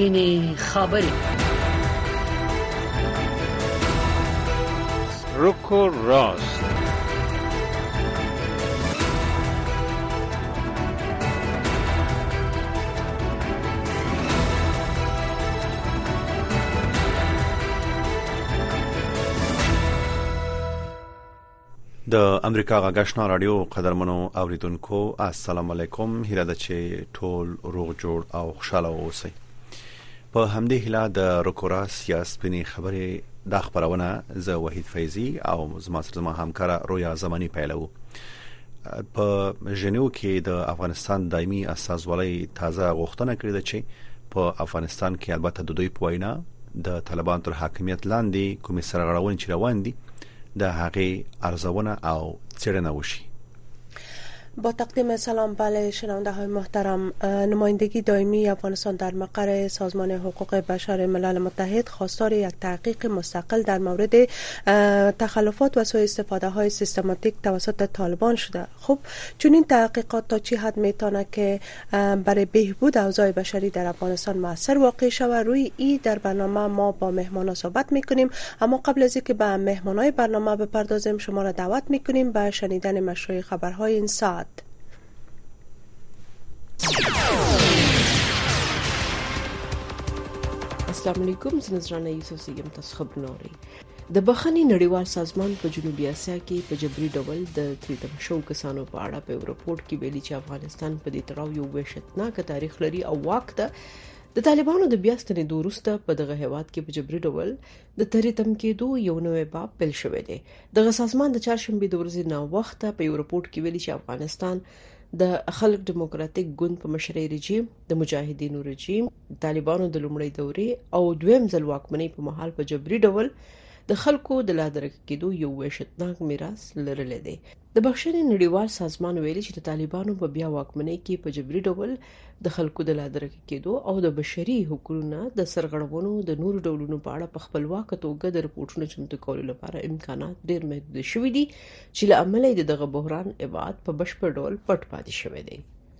سپینې خبرې. رک و راست. د امریکا غږ آشنا رادیو قدرمنو اوریدونکو السلام علیکم. هیله ده چې ټول روغ جوړ او خوشاله اوسئ. په همدې هیله د رکوراس یا سپینې خبرې د خبرونه زه وحید فیضی او زما سره همکار رویا زمانی پیلو. په ژنیو کې د افغانستان دایمي استازولۍ تازه غوښتنه کړې ده چې په افغانستان کې البته د دوی په وینا د طالبان تر حاکمیت لاندې کومې سرغړونې چې روان دي د هغه ارزونه او څېړنه وشي. با تقدیم سلام. بله شنونده های محترم، نمایندگی دائمی افغانستان در مقر سازمان حقوق بشر ملل متحد خواستار یک تحقیق مستقل در مورد تخلفات و سوء استفاده های سیستماتیک توسط طالبان شده. خب چون این تحقیقات تا چی حد میتونه که برای بهبود اوضاع بشری در افغانستان مؤثر واقع شود، روی این در برنامه ما با مهمانا صحبت میکنیم. اما قبل از اینکه به مهمانای برنامه بپردازیم، شما را دعوت میکنیم به شنیدن مشروع خبرهای این ساعت. السلام علیکم. زه نذرانه یوسف سیګم تاسو خبرونه. د بخښنې نړیوال سازمان په جنوبي اسیا کې په جبري ډول د تریتم شو کسانو په اړه په رپورت کې ویلي چې افغانستان په دې تړاو یو وحشتناک تاریخ لري او واک ته د طالبانو د بیا ستنېدو وروسته په دغه هیواد کې په جبري ډول د تریتم کېدو یو نوې باب پیل شوی دی. دغه سازمان د چهارشنبه د ورځې نه وخت په یو رپورت کې ویلي چې افغانستان د خلق دیموکراتیک ګوند په مشرۍ رژیم، د مجاهدینو رژیم، طالبانو د لومړۍ دورې او دویم ځل واکمنۍ په مهال په جبري ډول د خلکو د لادرک کېدو یو وحشتناک میراث لرلی دی. د بخښنې نړیوال سازمان ویلي چې د طالبانو په بیا واکمنۍ کې په جبري ډول د خلکو د لادرک کېدو او د بشري حقوقو د سرغړونو د نورو ډولونو په اړه په خپلواک توګه د رپورټونو چمتو کولو لپاره امکانات ډېر محدود شوي دي چې له امله دغه بحران ابعاد په بشپړ ډول پټ پاتې شوی دی.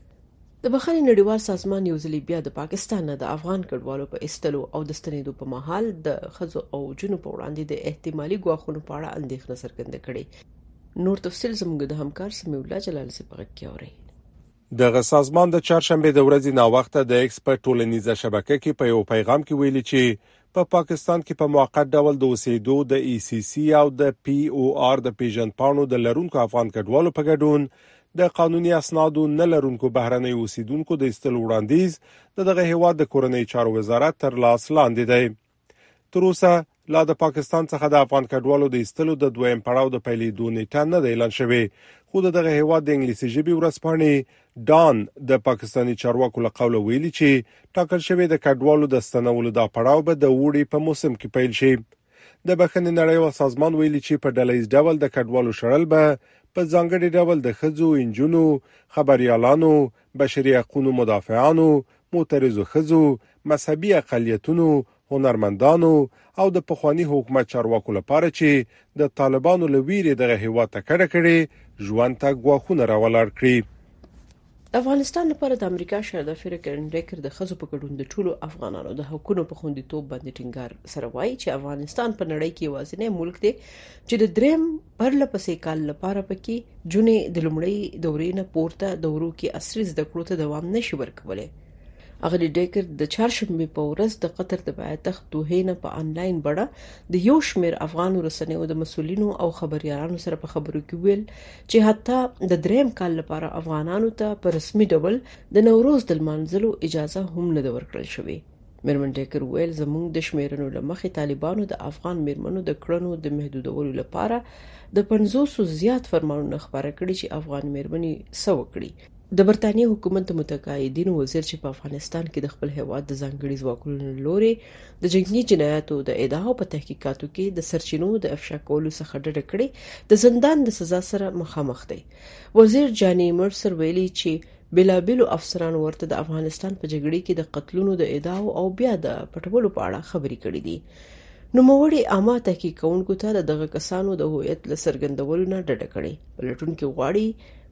د بخښنې نړیوال سازمان یو ځل بیا د پاکستان نه د افغان کډوالو په استلو او د ستنېدو په مهال د خزو او جنو په وړاندې د احتمالي ګواښونو په اړه اندېښنه څرګنده کړې. نور تفصیل زموږ د همکار سمیع الله جلال سي په غږ کې اوري. دغه سازمان د چهارشنبه د ورځې نا وخته د ایکس په ټولنیزه شبکه کې په یو پیغام کې ویلي چې په پاکستان کې په موقت ډول د اوسېدو د ای سی سی او د پی او آر د پیژندپاڼو د لرونکو افغان کډوالو په ګډون د قانوني اسنادو نه لرونکو بهرنۍ اوسیدونکو د استلو وړاندیز دغه هیواد د کورنۍ چارو وزارت تر لاس لاندې دی. تر اوسه لا د پاکستان څخه د افغان کډوالو د استلو د دویم پړاو د پیلېدو نیټه نه دی اعلان شوی، خو دغه هیواد د انګلیسي ژبې ورځپاڼې ډان د پاکستاني چارواکو له قوله ویلي چې ټاکل شوی د کډوالو د ستنولو دا پړاو به د وړي په موسم کې پیل شي. د بخښنې نړیوال سازمان ویلي چې په ډلهییز ډول د کډوالو شړل به په ځانګړي ډول د ښځو، انجونو، خبريالانو، بشري حقوقو مدافعانو، معترضو ښځو، مذهبي اقلیتونو، هنرمندانو او د پخوانی حکومت چارواکو لپاره چې د طالبانو له ویرې دغه هیواد ته کډه کړي ژوند ته ګواښونه راولار کړي. د افغانستان لپاره د امریکا شهردافیر کرن ډیکر د خزو په ګډون د ټولو افغانانو د حقوقو په خوندیتوب باندې ټینګار سره وایي چې افغانستان په نړۍ کې یوازینی ملک دی چې د دریم پرلپسې کال لپاره پکې جونې د لومړۍ دورې نه پورته دورو کې عصري زده کړو ته دوام نشي ورکولی. اغلی ډیکر د چهارشنبه په ورځ د قطر د پایتخت دوحې نه په انلاین بڼه د یو شمېر افغان رسنیو د مسولینو او خبريالانو سره په خبرو کې ویل چې حتی د دریم کال لپاره افغانانو ته په رسمي ډول د نوروز د لمانځلو اجازه هم نه ده ورکړل شوې. میرمن ډیکر ویل زموږ د شمیرنو لمخې طالبانو د افغان میرمنو د کړنو د محدودولو لپاره د 500 زیات فرمانونه خبره کړي چې افغان میرمنې سو کړي. د برتانیې حکومت متقاعدینو وزیر چې په افغانستان کې د خپل هیواد د ځانګړي ځواکونو لوري د جنگي جنایاتو د ادعاو په تحقیقاتو کې د سرچینو د افشا کولو څخه ډډه کړې د زندان د سزا سره مخامخ دی. وزیر جانی مرسر ویلي چې بلابلو افسران ورته د افغانستان په جګړه کې د قتلونو د ادعاو او بیا د پټولو په اړه خبرې کړې دي. نوموړي عامه تحقیق کوونکو ته دغه کسانو د هویت له څرګندولو نه ډډه کړې. پلټونکو غواړي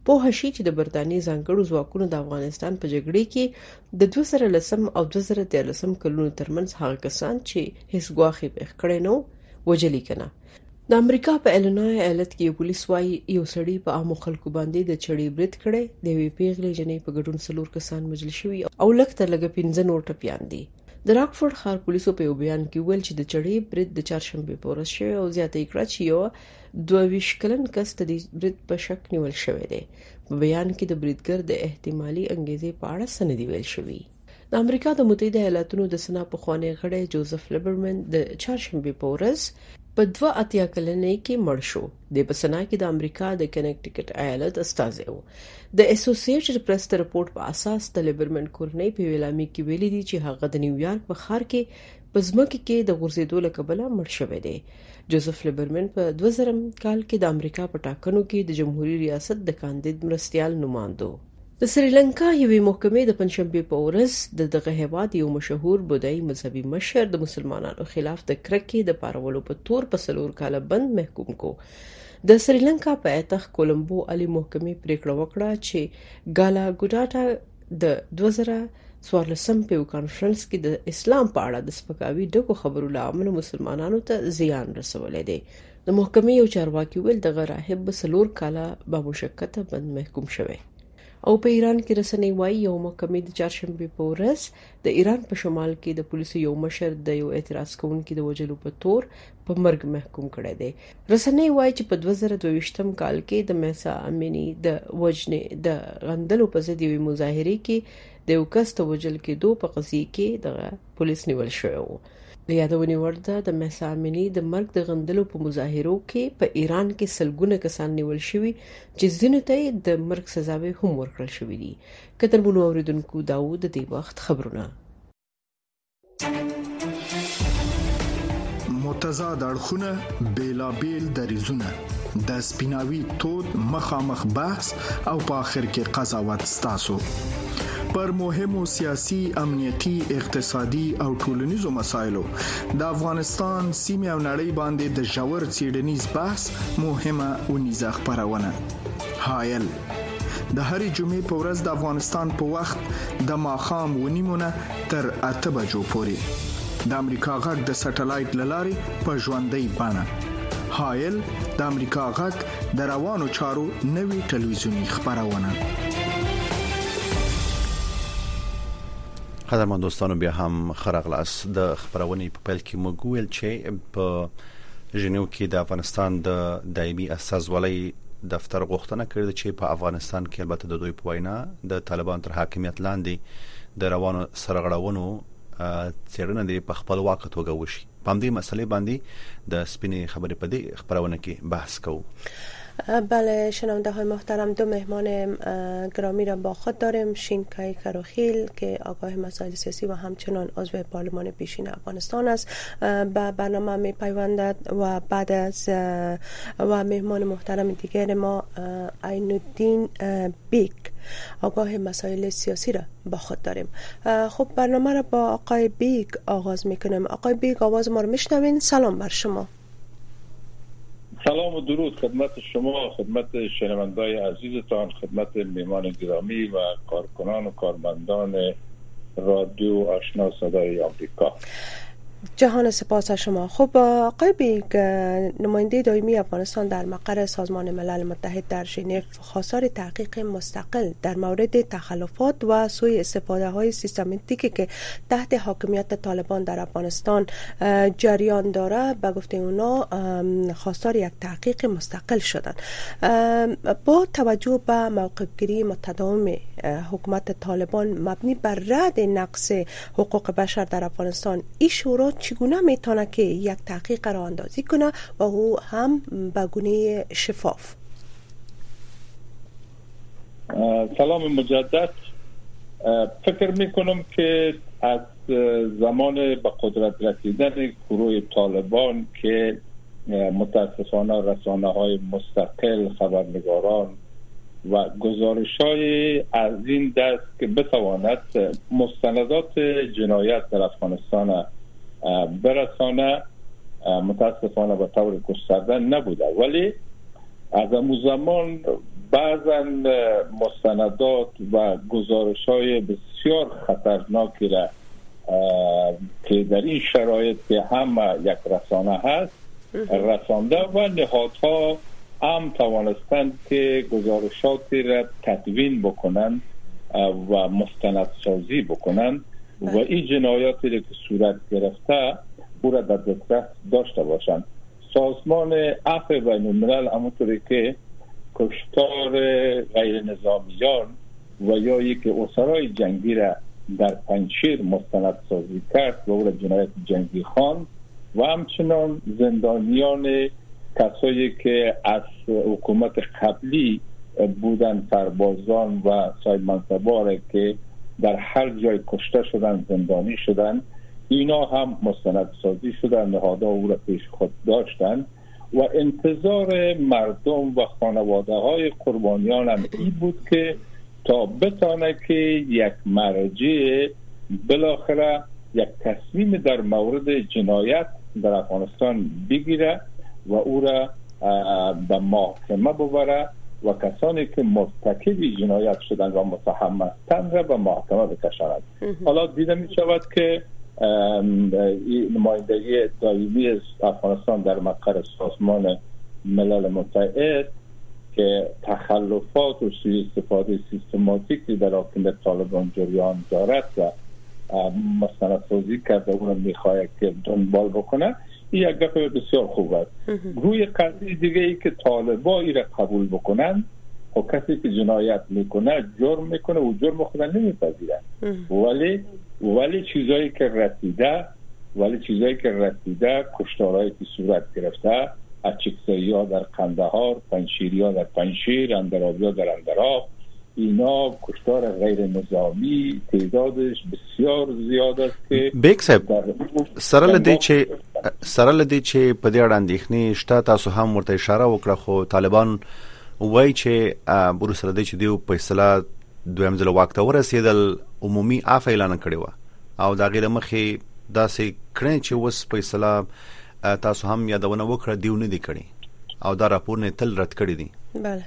په هشي چې د برتانیې ځانګړو ځواکونو د افغانستان په جګړه کې د 2010 او 2013 کلونو ترمنځ هغه کسان چې هیڅ ګواښ یې کړی نو وجلی کنا. د امریکا په ایلینوی ایالت کې پولیس وايي یو سړی په عامو خلکو باندې د چړې برید کړي، د وی پیغلې جنې په ګډون 4 کسان وژل شوي او لکه تر لګه 15 نور ټپيان دي. د راکفورد ښار پولیسو په یو بیان کې ویل چې د چړې برید د چهارشنبه په ورځ شوی او زیاته کړه چې یو 22 کلن کس د برید په شک نیول شوی دی. په بیان کې د بریدګر د احتمالي انګیزې په اړه سندې ویل شوی. د امریکا د متحده ایالاتونو د سنا په خوانی غړی جوزف لیبرمن د چهارشنبه په ورځ په 82 کلنۍ کې مړ شو. د بسنا کې د امریکا د کنیکټیکټ ایالت استازي وو. د اسوسییټډ پریس د رپورت په اساس د لیبرمن کورنۍ په ویلامي کې ویلي دي چې هغه د نیویارک په ښار کې په ځمکه کې د غورځېدو له کبله مړ شوی دی. جوزف لیبرمن په 2000 کال کې د امریکا په ټاکنو کې د جمهوریت ریاست د کاندید مرستيال نمائندو. د سریلانکا یوې محکمې د پنځشنبه په ورځ دغه هیواد یو مشهور بودایي مذهبي مشر د مسلمانانو خلاف د کرکې د پارولو په تور په 4 کال بند محکوم کو. د سریلانکا په ایتخ کولمبو علي محکمې پریکړه وکړه چې ګالا ګوډاټا د 2014 په کانفرنس کې د اسلام په اړه د سپکاوي ډکو خبرو لامل مسلمانانو ته زیان رسولې دي. د محکمې یو چارواکي ویل دغه راهب 4 کال به مشکته بند محکوم شوی. او په ایران کې رسنۍ وايي یو محکمې د چهارشنبه په ورځ د ایران په شمال کې د پولیسو یو مشر د یو اعتراض کوونکي د وژلو په تور په مرګ محکوم کړی دی. رسنۍ وايي چې په 2022 کال کې د مهسا امینی د وجنې د غندلو په ضد یو مظاهره کې د یو کس ته وژل کېدو په قضیه کې د پولیس نیول شوی و. د یادونې وړ ده د مهسا امینی د مرګ د غندلو په مظاهرو کې په ایران کې سلګونه کسان نیول شوي چې ځینو ته د مرګ سزاوي هم ورکړل شوې دي. کتربونو اوریدونکو داوود د دې وخت خبرونه. متضاد اړخونه، بیلابیل دریزونه، د سپیناوي تود مخامخ بحث او په آخر کې قضاوت ستاسو پر مهمو سیاسي، امنیتي، اقتصادي او ټولنیزو مسایلو د افغانستان سیمه او نړۍ باندې د ژور څېړنیز بحث مهمه اونیزه خبرونه. حایل د هرې جمعې په ورځ د افغانستان په وخت د ماښام 9:30 تر 8 بجو پورې د امریکا غږ د سټلایټ لارې په ژوندۍ بڼه. حایل د امریکا غږ د روانو چارو نوي ټلویزیونی خبرونه. قدرمن دوستانو بیا هم خرغلاس د خبرونې په پیل کې موږ ویل چې په ژنیو کې د افغانستان د دایمي استازولۍ دفتر غوښتنه کړې چې په افغانستان کې البته د دوی په وینا د طالبان تر حاکمیت لاندې د روانو سرغړونو څېړنه د په خپل واقع توګه وشي. په دې مسلې باندې د سپینې خبرې په دې خبرونه کې بحث کوو. بله شنونده های محترم، دو مهمان گرامی را با خود داریم. شینکای کروخیل که آگاه مسائل سیاسی و همچنان عضو پارلمان پیشین افغانستان است به برنامه می پیوندد و بعد از و مهمان محترم دیگر ما عینالدین بیگ آگاه مسائل سیاسی را با خود داریم. خب برنامه را با آقای بیگ آغاز میکنیم. آقای بیگ آواز ما رو میشنوین؟ سلام بر شما. سلام و درود خدمت شما، خدمت شنوندگان عزیزتان، خدمت مهمان گرامی و کارکنان و کارمندان رادیو آشنا صدای آمریکا. جهان سپاس از شما. خب آقای بیگ، نماینده دائمی افغانستان در مقر سازمان ملل متحد در ژنو خواستار تحقیق مستقل در مورد تخلفات و سوء استفاده های سیستماتیکی که تحت حاکمیت طالبان در افغانستان جریان داره، به گفته اونا خواستار یک تحقیق مستقل شدن. با توجه به موقف گیری متداوم حکومت طالبان مبنی بر رد نقض حقوق بشر در افغانستان، این شورا چگونه میتونه که یک تحقیق را اندازی کنه و او هم به گونه شفاف؟ سلام مجدد. فکر میکنم که از زمان به قدرت رسیدن گروه طالبان که متاسفانه رسانه‌های مستقل، خبرنگاران و گزارش‌های از این دست که بتواند مستندات جنایت در افغانستان برسانه متاسفانه به طور گسترده نبوده، ولی از اون زمان بعضا مستندات و گزارش‌های بسیار خطرناکی را که در این شرایط که هم یک رسانه هست رسانده و نهادها هم توانستند که گزارشاتی را تدوین بکنند و مستندسازی بکنند و این جنایاتی را که صورت گرفته او را در دسترس داشته باشند. سازمان عفو بین الملل همونطوری که کشتار غیر نظامیان و یا یک اسرای جنگی را در پنجشیر مستندسازی کرد و او را جنایت جنگی خواند و همچنان زندانیان کسایی که از حکومت قبلی بودن، سربازان و صاحب منصبان که در هر جای کشته شدن، زندانی شدن، اینا هم مستندسازی شدن، نهادها او را پیش خود داشتن و انتظار مردم و خانواده های قربانیان هم این بود که تا بتانه که یک مرجع بالاخره یک تصمیم در مورد جنایت در افغانستان بگیره و او را به محکمه ببره و کسانی که مرتکب جنایت شدن و متهم هستند را به محکمه بکشاند. حالا دیده می شود که نمایندگی دائمی افغانستان در مقر سازمان ملل متحد که تخلفات و سوء استفاده سیستماتیکی در حاکمیت طالبان جریان دارد و مستندسازی کرده اون میخواهد که دنبال بکنه، این یک گپ بسیار خوب است. روی قضیه دیگه ای که طالبان ای را قبول بکنن و کسی که جنایت میکنه جرم میکنه و جرم خود نمیپذیره، ولی چیزایی که رسیده کشتارهایی که صورت گرفته، اچکسایی ها در قندهار، پنجشیری ها در پنجشیر، اندرابی ها در اندراب، اینا کشتار غیر نظامی تعدادش بسیار زیاد است که بیگ صاحب سره لدی چې په دې اړه اندېښنې شته، تاسو هم ورته اشاره وکړه، خو طالبان وایي چې وروسته دی چې دوی په اصطلاح دویم ځل واک ته ورسېدل عمومي عفو اعلان کړی و او د هغې له مخې داسې کړی چې اوس په اصطلاح تاسو هم یادونه وکړه دیو نه دی کړی او دا راپورونه تل رد کړی دي. بله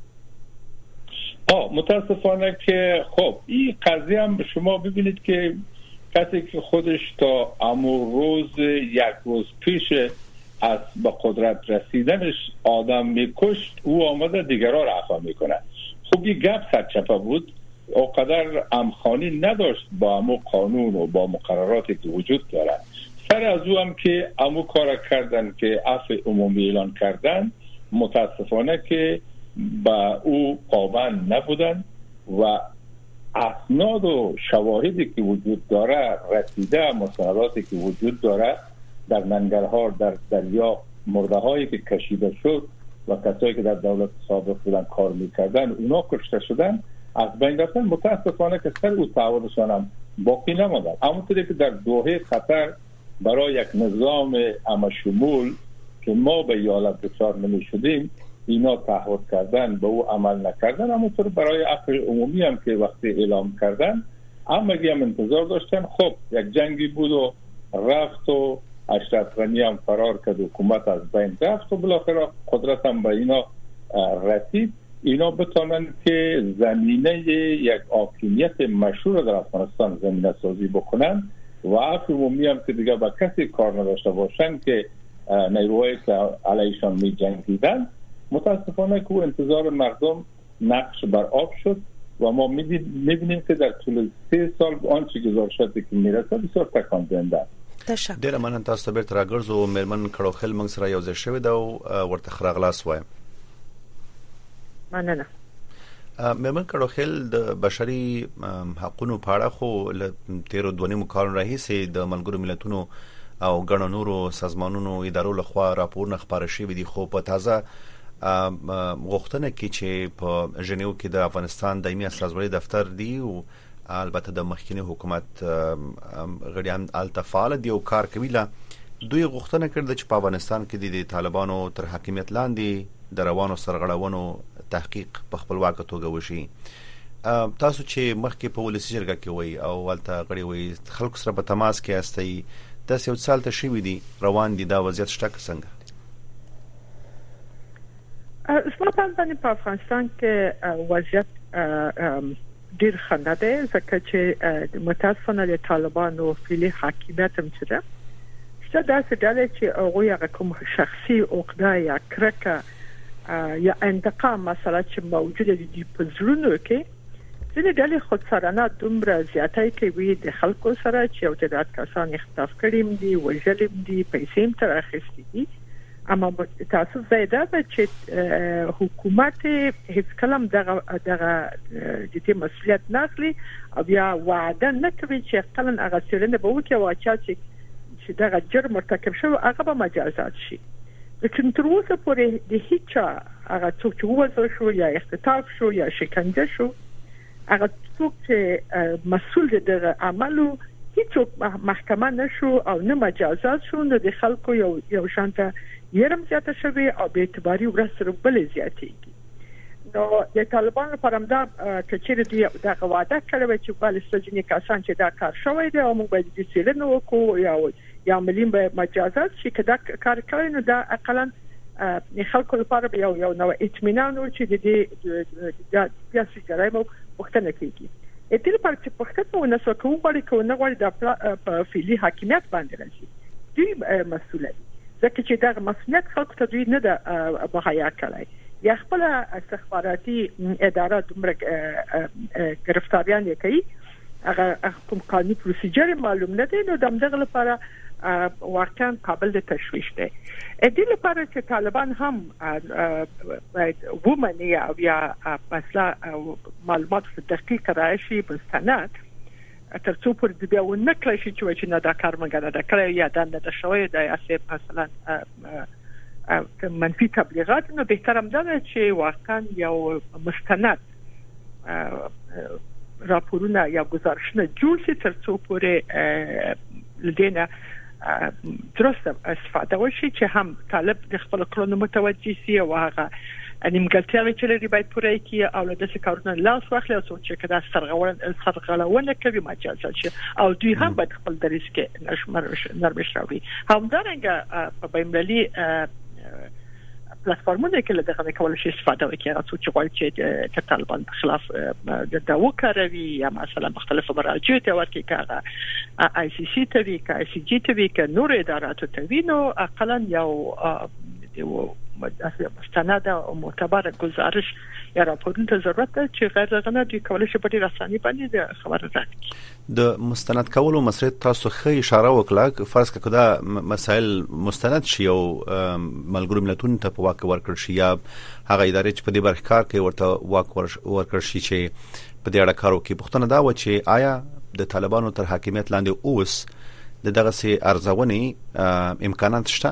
متاسفانه که خب این قضیه هم شما ببینید که کسی که خودش تا امو روز یک روز پیش از به قدرت رسیدنش آدم میکشت او آمده دیگران را عفو میکنه. خب این گپ سرچپه بود، اوقدر امخانی نداشت با امو قانون و با مقرراتی که وجود داره. سر از او هم که امو کار کردن که عفو عمومی اعلان کردن، متاسفانه که با او پابند نبودن و اسناد و شواهدی که وجود داره، رسیده مستنداتی که وجود داره در ننگرهار، در دریا، مرده هایی که کشیده شد و کسایی که در دولت سابق بودن کار میکردن اونا کشته شدن، از بین رفتن. متاسفانه که سر او تعاونشان هم باقی نماندن. همونطوری که در دوحه قطر برای یک نظام همشمول که ما به ایالت دچار نمی شدیم اینا تعهد کردن، به او عمل نکردن. همونطور برای عفو عمومی هم که وقتی اعلام کردن همگی هم انتظار داشتن. خب یک جنگی بود و رفت و اشرف غنی هم فرار کرد، حکومت از بین رفت و بالاخره قدرت هم به اینا رسید. اینا بتونن که زمینه یک حاکمیت مشروع در افغانستان زمینه سازی بکنن و عفو عمومی هم که دیگه با کسی کار نداشته باشن که نیروهایی که علیشان می جنگیدن. متاسفانه که انتظار مردم نقش بر آب شد و ما میبینیم که در طول 3 سال آنچه گزارشاتی که میرسه بسیار تکان دهنده. ډیره مننه تاسو ته بیرته راګرځو. میرمن کړوخیل موږ سره یو ځای شوې ده او ورته خراغلاس وایم. مننه. میرمن کړوخیل د بشري حقوقو په اړه خو له 13 کال راهیسې د ملګرو ملتونو او ګڼو نورو سازمانونو ادارو لخوا راپورونه خبره شوې دي، خو په تازه غوښتنه کې چې په ژنیو کې د افغانستان دایمي استازولۍ دفتر دی او البته د مخکنی حکومت غړي هم التفاعل دی او کار کوي، لا دوی غوښتنه کړې چې په افغانستان کې د طالبانو تر حاکمیت لاندې د روانو سرغړونو تحقیق په خپلواک توګه وشي. تاسو چې مخکې په ولسی جرګه کې وای او ولته غړي وای خلکو سره په تماس کې استي د یو سال ته شوې دي روان دي، دا وضعیت شته څنګه؟ زما باندې په افغانستان کې وضعیت ډیر خنده ده ځکه چې متاسفانه د طالبانو فعلی حاکمیت هم څه ده دا څه ډول چې هغه کوم شخصي عقده یا کرکه یا انتقام مثلا چې موجوده دي په زړونو کې ځینې ډلې خودسرانه دومره زیاتې کوي د خلکو سره چې یو تعداد کسان اختلاف کړي دي وژلي دي پیسې هم تر اخیستي دي اما تاسو زیاده ده چې حکومت هیڅ کلم دغه د دې مسؤلیت نه اخلي او بیا وعده نه کوي چې خپل هغه سرنه به وکړي او چې دغه جرم مرتکب شوی هغه به مجازات شي لیکن تر اوسه پورې د هیڅ هغه څوک چې وځو شو یا اختطاف شو یا شکنجه شو هغه څوک چې مسؤل دي د عملو هیڅ محکمه نشو او نه مجازات شو نو د خلکو یو شانته یرم زیاته شوی او به اعتباري ورسره بل زیاتېږي نو د طالبانو لپاره دا چې دوی د وعده کړو چې بل سجني کسان چې دا کار شوی دی او موږ باید د سیلنو وکړو یا ملیم به مجازات شي کدا کار کوي نو دا اقلا خلکو لپاره یو نو اطمینان او چې د سیاسي جرایم وختنه کیږي اته لپاره چې پښتو نه سکو غواړي د فعلی حاکمیت باندې راځي دوی مسؤل دي ځکه چې دا مسؤلیت خلکو ته دوی نه ده مهیا کړی یا خپل استخباراتي اداره دومره گرفتاریان کوي هغه کوم قانوني پروسیجر معلوم نه دی نو دغه لپاره واقعا قابل د تشویش دی دې لپاره چې طالبان هم باید ومني او یا مثلا معلومات دقیق راشي مستند ترڅو پر دې بیا ونه کړی شي چې نه دا کار مګنه دا کړی یا د شوی د اساس مثلا منفي تبلیغات نو به ترم ده چې واقعا یو مستند راپورونه یا گزارشونه جوړ شي ترڅو پورې لدينا درسته استفاده وشي چې هم طالب د خپل کړنو متوجي سي او هغه نیمګړتیاوې چې لري باید پوره کړي او له دې کارونو لاس واخلي او چې کدا سرغړونه کوي مجازات شي او دوی هم باید خپل دریس کې نرمش راوړي همدارنګه په بین‌المللي پلاتفورمونو کې له دغه کول شي استفاده وکړي هغه څه چې غواړي چې طالبان په خلاف د وکړوي یا مثلا مختلفه مراجعه ته ورکړي کاغه آی سی سی ته وی کا سی جی ته وی ک نور ادارات ته وی نو اقلا یو مستند او معتبر گزارش یا راپورونه ته ضرورت ده چې غیر رغنه دوی کولای شي په ډیر اساني باندې د خبره راکړي د مستند کولو مسله تاسو خې اشاره وکړه فرض کړه دا مسائل مستند شي او ملګرو ملتونو ته په واقع ورکړ شي یا هغه ادارې چې په دې برخه کار کوي ورته واقع ورکړ شي چې په دې اړه کار وکړي پښتنه دا و چې آیا د طالبانو تر حاکمیت لاندې اوس دغه سي ارزونې امکانات شته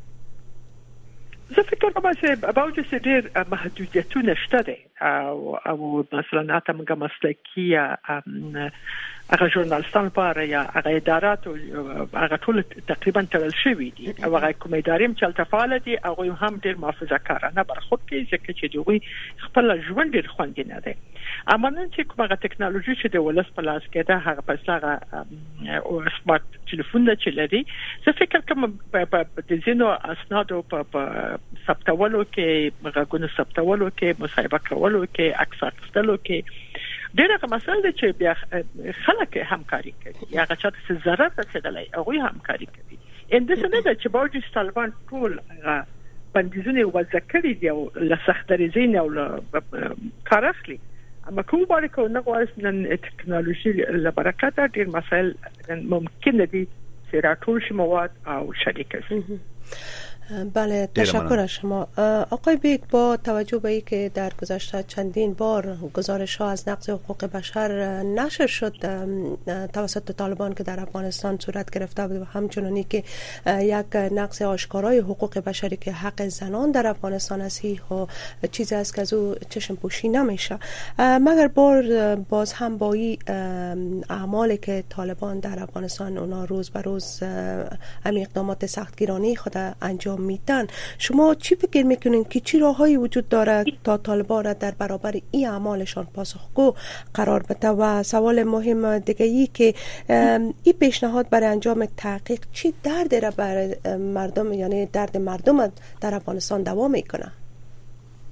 زه فکر کوم چې باوجود چې ډېر محدودیتونه شته دي او مثلا اته موږ مسلکي هغه ژورنالستان لپاره یا هغه ادارات هغه ټول تقریبا تړل شوی دي او هغه کوم ادارې چې التفاعل دي هغه هم ډېر محافظه‌کارانه برخورد کوي ځکه چې دوی خپل ژوند ډېر خوندینه دي اما نن چې کومه ټکنالوژي چې د ولس په لاس کې ده هغه پسله او سمارټ ټلیفون چې لري زه فکر کوم په ځینو اسنادو په ثبتولو کې غوښنه ثبتولو کې مصاحبه کولو کې عکس اخیستلو کې ډیره مسله چې بیا خلک همکاري کوي یا هغه چې ضرر رسیدلی هغه همکاري کوي اندسنه د چې باوجود طالبان ټول بندیزونه وځکري دی او لسختریزین او کار اخلي اما کوم باندې کو نه غواړي نن ټکنالوژي لپاره ډیر مسائل ممکن دي چې راټول شي مواد او شریک شي بله تشکر از شما آقای بیگ با توجه به این که در گذشته چندین بار گزارش ها از نقض حقوق بشر نشر شد توسط طالبان که در افغانستان صورت گرفته بود و همچنانی که یک نقض آشکارای حقوق بشری که حق زنان در افغانستان است و چیزی است که از او چشم پوشی نمیشه مگر باز هم با این اعمالی که طالبان در افغانستان اونا روز به روز همین اقدامات سختگیرانه خود انجام میدن شما چی فکر میکنین که چی راههایی وجود داره تا طالبان را در برابر این اعمالشان پاسخگو قرار بده و سوال مهم دیگه ای که این پیشنهاد برای انجام تحقیق چی درد را برای مردم یعنی درد مردم در افغانستان دوا میکنه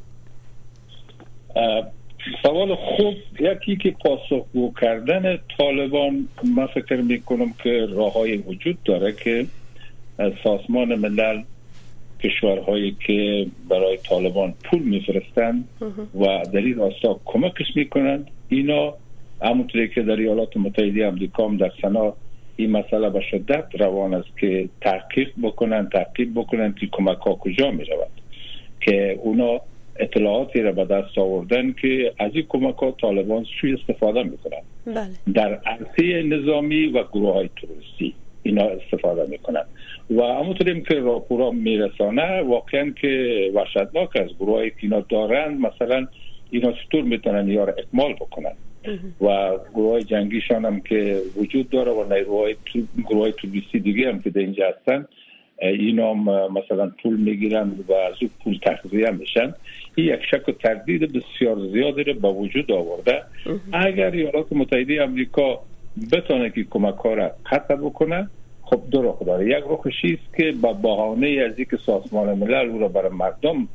سوال خوب. یکی که پاسخگو کردن طالبان، من فکر میکنم که راههای وجود داره که سازمان ملل کشورهایی که برای طالبان پول میفرستند و در این راستا کمکش میکنند، اینا همونطوری که در ایالات متحده آمریکا هم در سنا این مسئله به شدت روان است که تحقیق بکنند که کمک ها کجا می رود، که اونا اطلاعاتی را به دست آوردن که از این کمک ها طالبان سوی استفاده می کنند. در عرصه نظامی و گروه های تروریستی اینا استفاده می کنند و همونطوری که راپورا می رسانه واقعا که وحشتناک از گروه هایی که اینا دارند، مثلا اینا چطور می تونن یا را اکمال بکنند و گروه های جنگیشان هم که وجود داره و نیروهای گروه های تروریستی دیگه هم که در اینجا هستن، اینا هم مثلا پول میگیرن و از اون پول تغذیه میشن. این یک شک و تردید بسیار زیادی رو به وجود آورده. اگر ایالات متحده آمریکا بتونه که کمک ها را قطع بکنه، خب دو رخ داره. یک رخش است که با بهانه از اینکه سازمان ملل او را برای مردم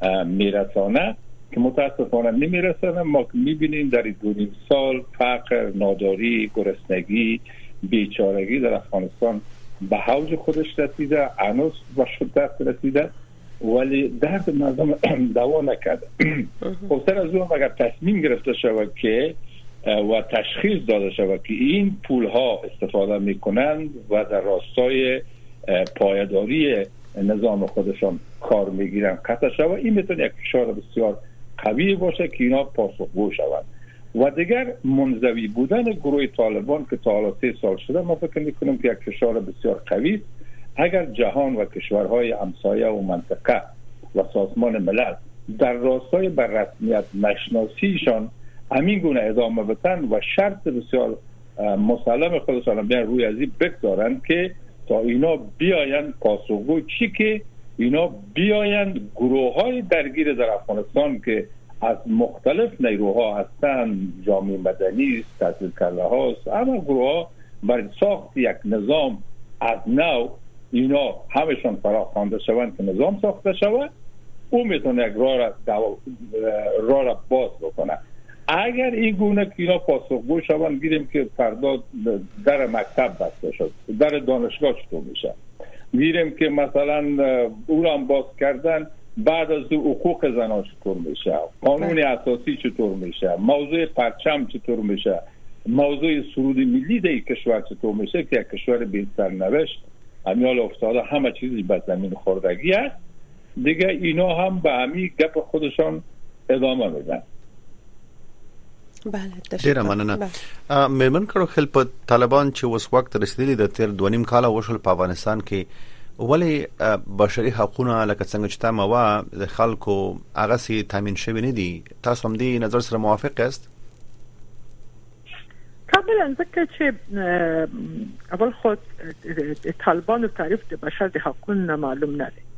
میرسانه که متاسفانه نمیرسانه. ما میبینیم در 2.5 سال فقر، ناداری، گرسنگی، بیچارگی در افغانستان به اوج خودش رسیده، هنوز به شدت رسیده ولی درد مردم دوا نکرده. خب سر از اون اگر تصمیم گرفته شود که و تشخیص داده شود که این پول ها استفاده میکنند و در راستای پایداری نظام خودشان کار میگیرن قطع شود، این میتونه یک فشار بسیار قوی باشه که اینا پاسخگو شوند. و دیگر منزوی بودن گروه طالبان که تا حالا 3 سال شده، ما فکر میکنم که یک فشار بسیار قوی است. اگر جهان و کشورهای همسایه و منطقه و سازمان ملل در راستای بر رسمیت نشناسیشان همین گونه ادامه بدن و شرط بسیار مسلم خودشان بیان روی ازی بگذارن که تا اینا بیاین پاسخگو چی که اینا بیاین گروه های درگیر در افغانستان که از مختلف نیروها هستند، جامعه مدنی است، تحصیل کرده هاست، اما گروه ها برای ساخت یک نظام از نو اینا همشان فراخوانده شوند که نظام ساخته شود، او میتونه یک راه را باز بکنه. اگر این گونه که اینا پاسخگو شوند، گیریم که فردا در مکتب بسته شد، در دانشگاه چطور میشه، گیریم که مثلا او را باز کردن، بعد از حقوق زنان چطور میشه، قانون اساسی چطور میشه، موضوع پرچم چطور میشه، موضوع سرود ملی در کشور چطور میشه که یک کشور بی سرنوشت امیال افتاده، همه چیزی به زمین خوردگی است دیگه. اینا هم به همین گپ خودشان ادامه میدن. بله ډیره مننه. مېرمن کړو خل په طالبان چې اوس وخت رسیدلی د تیر 2.5 کال وشول په افغانستان کې، ولی بشري حقوقونه لکه څنګه چې تاسو د خلکو هغه سي تامین شوی نه دي، تاسو هم دې نظر سره موافق یاست؟ کاملا. ځکه چې اول خود طالبان تعریف د بشر د حقوقو معلوم نه دي،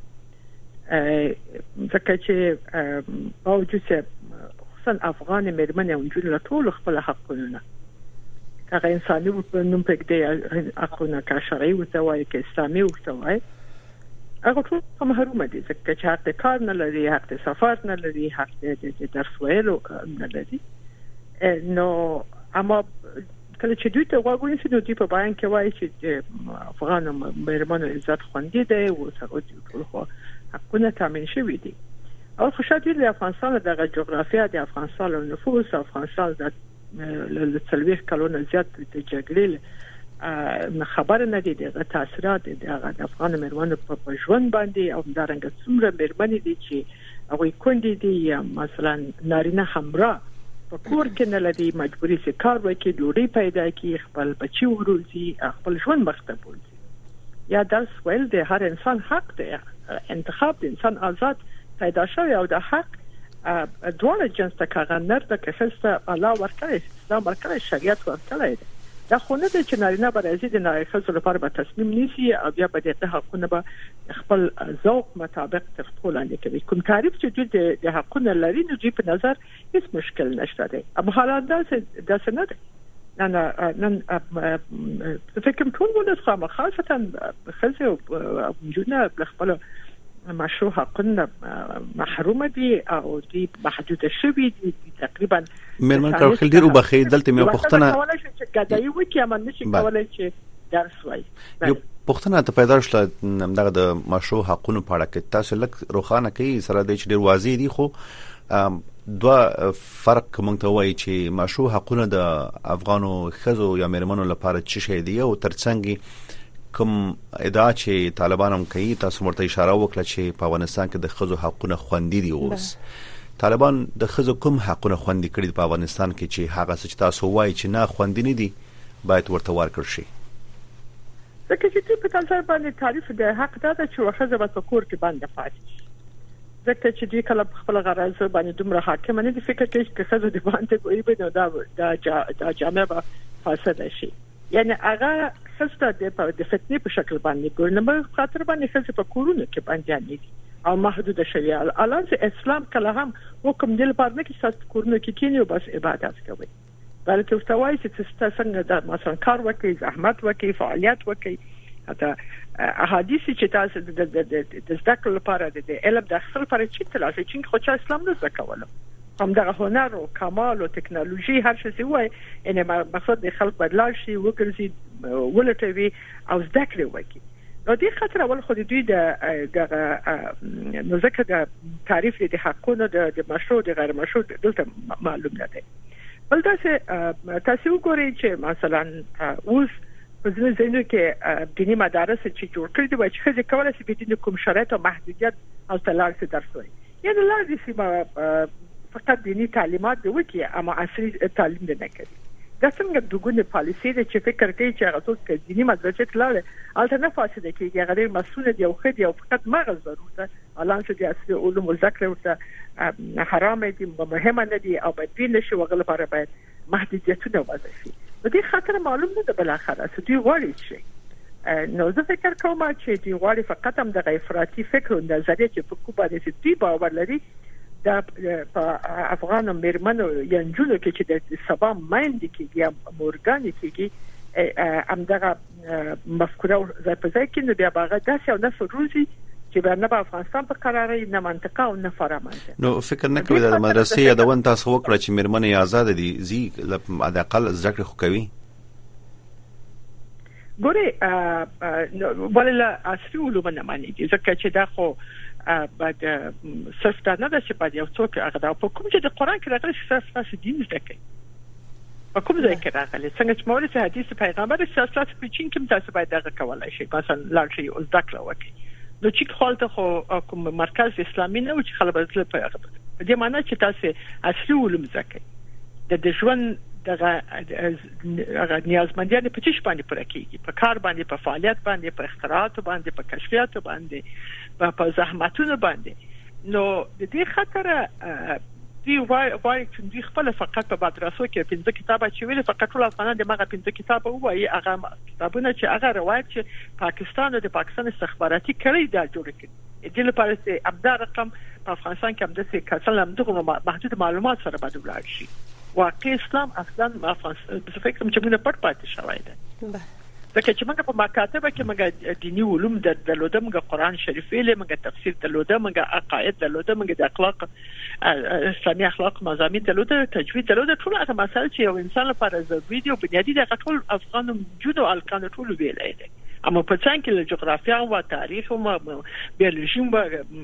ځکه چې باوجود چې افغان مېرمنې او نجونې ټول خپل حقونه نه هغه انساني نوم پکې حقونه کا شرعي وسوای کې اسلامي وسوای هغه ټول محروم دي، ځکه چې حق کار نه لري، حق سفر نه لري، حق د درس ویلو نه لري. نو اما کله چې دوی ته وګورئ چې دوی په بیان کې وایي چې افغان مېرمنو عزت خوندي دی او هغه ټول حقونه تامین شوي دي. او خوشحالي د افغانستان د جغرافیه، د افغانستان د نفوس، افغانستان د لڅلويخ کلونو زیات د جګړې خبر نه دي د تاثیرات د افغان مېرمنو په ژوند باندې، او دارنګ څومره مېرمنې دي چې هغه کندې دي مثلا نارینه همراه په کور کې نه لدی، مجبوري سي کار وکړي، ډوډۍ پیدا کړي، خپل بچي وروزي، خپل ژوند مخته بوزي. یا درس ویل د هر انسان حق دی، انتخاب د انسان آزاد پیدا شوی او د حق دوه جنس ته کاغنر د کفسته الله ورکړي، اسلام ورکړي، شریعت ورکړي. دا خو نه د چنارینه برازي د نارینه لپاره به تصمیم نیسي او بیا به د حقونه به خپل ذوق مطابق ترټول کوي. کوم تعریف چې دوی د حقونه لري نو دوی په نظر هیڅ مشکل نشته دی. اما حالات داسې نه دی. نن فکر کوم ټول ولس خاصه خلک او جنونه خپل مشروع حقوقونه محروم دي او دي محدود شوي دي تقریبا مېرمن کارخل ډیر وبخې دلته مې پوښتنه کولای شي چې ګډای وکړي اما نشي کولای چې درس وایي. یو پوښتنه ته پیدا شله دغه د مشروع حقوقو په اړه کې تاسو لک روخانه کوي سره د ډیر واضح دي خو دوه فرق کوم ته وایي چې مشروع حقوقونه د افغانو خزو یا مېرمنو لپاره څه شي دي او ترڅنګ کوم ادعا چې طالبان هم کوي تاسو مرته اشاره وکړه چې په افغانستان کې د خزو حقوقونه خوندي دي اوس طالبان د خزو کوم حقوقونه خوندي کړي په افغانستان کې چې هغه څه تاسو وایي چې نه خوندي نه دي باید ورته ورکړ شي. ځکه چې په تاسو باندې تعریف د حق دا چې خزه په کور کې باندې پاتې ځکه چې دوی کله خپل غرض باندې دومره حاکم نه دي فکر کوي چې خزه د باندې کوي به دا جامعه به فاسد شي. یعنی هغه خسته د فتنې په شکل باندې ګورنمنت خاطر باندې خسته په کورونه کې باندې دي او محدود شریعه الان اسلام کله هم حکم دی لپاره کې چې کورونه کې کینی او بس عبادت کوي. بلکې فتوای چې څنګه د مثلا کار وکړي زحمت وکړي فعالیت وکړي حتی احادیث چې تاسو د ذکر لپاره د علم د خپل لپاره چې تلاش چې خو چې اسلام نه زکوله هم دغه هنر او کمال او ټکنالوژي هر څه وای ان مقصد د خلک بدلال شي وګرځي ولټوي او ذکر وکړي. نو دې خاطر اول خو دوی د ذکر د تعریف د حقوقو د مشروع د غیر مشروع دلته معلوم نه دی. بل تاسو وګورئ چې مثلا اوس په ځینو کې دینی مدارس چې جوړ کړي دي چې خځې کولای شي بدون کوم شرایط او محدودیت او تلارس درس وایي. یعنی لازم چې فقط دینی تعلیمات دی وکي اما عصري تعلیم نه کوي. دا څنګه دغه پالیسي د چې فکر کوي چې هغه څوک چې دینی مدرسې تلاله الټرنیټ فاسده کیږي هغه ډېر مسؤل دی او خدي او فقط مغز ضرورت الان چې د عصري علوم ذکر ورته حرام دي مهمه نه دي او بدیل شي وغل لپاره باید محدودیتونه وضع شي. د دې خاطر معلوم نه ده بل اخر اسدي غواړي شي. نو زه فکر کوم چې دی غواړي فقط هم د افراطي فکر او نظریه چې په کومه باندې دی باور لري د افغان مېرمنو یا نجونو کې چې د سبا مایند کېږي یا مورګان کېږي همدغه مفکوره ځای په ځای کې نو بیا باغه داسې او نسو روزي چې به نه په افغانستان په قرارې نه منطقه او نه فرامانه. نو فکر نه کوي د مدرسې یا د ون تاسو وکړه چې مېرمنې آزاد دي زی د اقل ذکر خو کوي ګوري ولله اصلي علوم نه مانی ځکه چې دا خو بعد صرف دا نه ده چې بعد یو څوک هغه دا په کوم چې د قران کې راغلي صرف تاسو دین زده کوي په کوم ځای کې راغلي څنګه چې مولوی صاحب حدیث پیغمبر سیاست په چین کې تاسو باید دا کولای شئ مثلا لاړ شئ او زده کړئ وکړئ. نو چې خپلته خو کوم مرکز اسلامي نه و چې خلک بدل په دې معنی چې تاسو اصلي علوم زده کوي د ژوند دغه نیازمندیان په چش باندې پر کېږي په کار باندې په فعالیت باندې په اختراعات باندې په کشفیات باندې په زحمتونو باندې. نو د دې خاطر دی وای چې دوی خپل فقط په مدرسو کې 15 کتابه چې ویل فقط ټول افغانان د مغه 15 کتابه وایي هغه کتابونه چې هغه روایت چې پاکستان او د پاکستان استخباراتي کړي دا جوړ کړي د لپاره چې ابدا رقم په افغانستان کې هم د څه کسل هم دغه محدود معلومات سره باندې ولاړ شي. واقعي اسلام اصلا افغانستان په فکر چې موږ پټ پاتې شوی دی ځکه چې موږ په مکاتبه کې موږ دینی علوم درلوده موږ قرآن شریف ویل موږ تفسیر درلوده موږ عقاید درلوده موږ د اخلاق اسلامي اخلاق مضامین درلوده تجوید درلوده ټول هغه مسائل چې یو انسان لپاره ضروري دي او بنیادی دي ټول افغان وجود او الکان ټول ویلای دي. اما په څنګه کې جغرافیا او تاریخ او بیولوژي او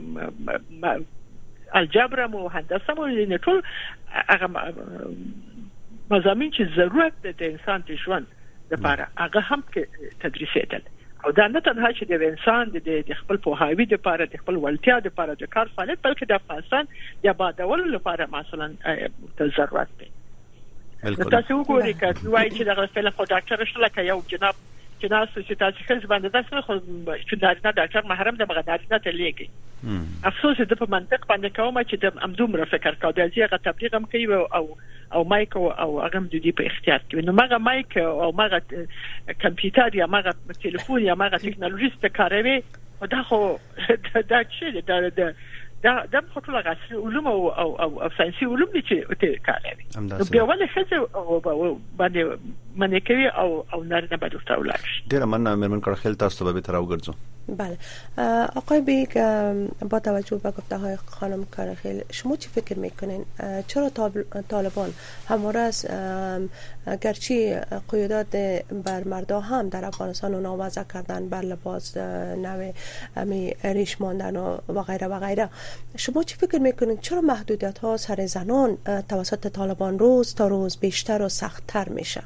الجبر او هندسه او ټول هغه مضامین چې ضرورت ده د انسان د ژوند لپاره هغه هم کې تدریسېدل او دا نه تنها چې د انسان د خپل پوهاوی لپاره د خپل ولتیا لپاره د کار فعالیت بلکې د افغانستان د آبادولو لپاره مثلا ضرورت دی. تاسو وګورئ چې وایي چې دغه فعل خو ډاکټر شته لکه یو جناب چې تاسو خلک باندې تاسو خو چې دا ډاکټر محرم د مغناطیسه ته لیکي افسوس د په منطق باندې کوم چې د امدومره فکر کاوه د هغه تبلیغ هم کوي او مایک او هغه د دې په اختیار کې نو مغه مایک او مغه کمپیوټر یا مغه ټلیفون یا مغه ټکنالوژي ستکاروي دا خو دا چې دا خپل غاښي علوم او ساينسي علوم چې ته کاروي نو بیا ولې څه باندې منکوي او نارینه به دکتر ولاړ شي. ډیر مننه مېرمن کړخیل، تاسو به تر وګرځو. بله آقای بیگ، با توجه به گفته های خانم کارخیل، شما چی فکر میکنین چرا طالبان همواره از گرچه قیودات بر مردا هم در افغانستان اونا وضع کردن، بر لباس نوع ریش ماندن و غیره و غیره، شما چی فکر میکنین چرا محدودیت ها سر زنان توسط طالبان روز تا روز بیشتر و سخت‌تر میشه؟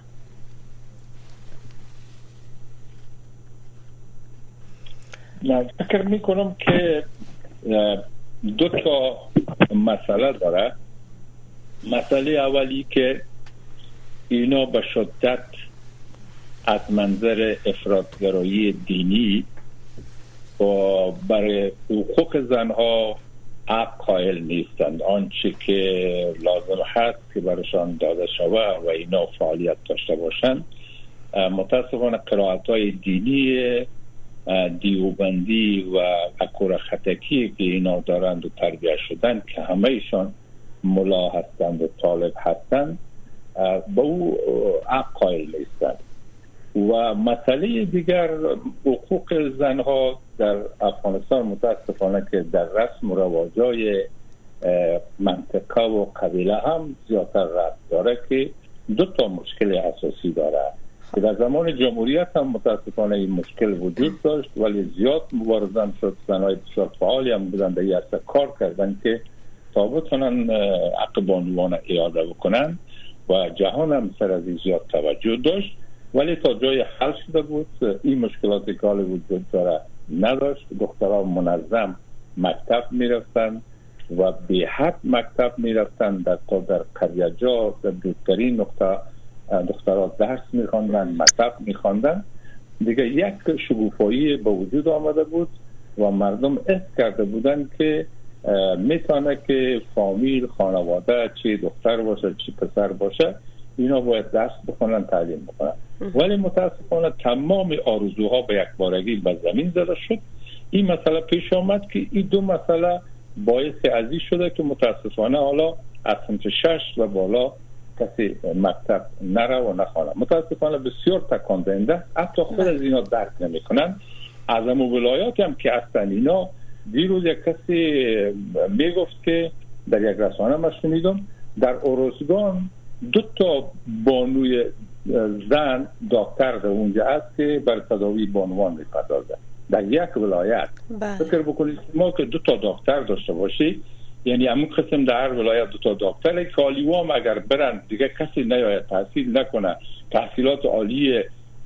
من فکر میکنم که دو تا مسئله داره. مسئله اولی که اینا به شدت از منظر افراطگرایی دینی و برای حقوق زنها حق قائل نیستند. آنچه که لازم هست که برشان داده شود و اینا فعالیت داشته باشند. متاسفانه قرائت‌های دینی دیوبندی و اکور خطکی که اینا دارند و تربیت شدن که همه ایشان ملا هستند و طالب هستند به او حق قائل نیستند. و مسئله دیگر حقوق زنها در افغانستان متاسفانه که در رسم و رواجای منطقه و قبیله هم زیادتر ربط داره که دو تا مشکل اساسی داره. در زمان جمهوریت هم متاسفانه این مشکل وجود داشت، ولی زیاد مبارزان شد. زنهای بسیار فعالی هم بودن در این عرصه کار کردن که تا بتونن حق بانوان اعاده بکنن و جهان هم سر از این زیاد توجه داشت، ولی تا جای حل شده بود این مشکلات که حال وجود داره نداشت. دخترها منظم مکتب میرفتن و به حد مکتب میرفتن، در قریه جا در دورترین نقطه دخترها درس میخواندن، مکتب میخواندن. دیگه یک شکوفایی به وجود آمده بود و مردم حس کرده بودن که میتونه که فامیل، خانواده، چه دختر باشه چه پسر باشه، اینا باید درس بخونن، تعلیم بکنن. ولی متاسفانه تمام آرزوها به یک بارگی به زمین زده شد. این مسئله پیش آمد که این دو مسئله باعث ازی شده که متاسفانه حالا از سمت 6 و بالا کسی مکتب نره و نخوانه. متاسفانه بسیار تکان دهنده، حتی خود از اینا درک نمیکنن. از امو ولایات هم که هستن اینا، دیروز یک کسی میگفت که در یک رسانه ما شنیدم در اورسگان 2 تا بانوی زن دکتر در اونجا است که بر تداوی بانوان میپردازه در یک ولایت. فکر بکنید ما که 2 تا دکتر داشته باشی، یعنی همون قسم در هر ولایت 2 تا دکتر، کالیوام اگر برن دیگه کسی نیاید تحصیل نکنه، تحصیلات عالی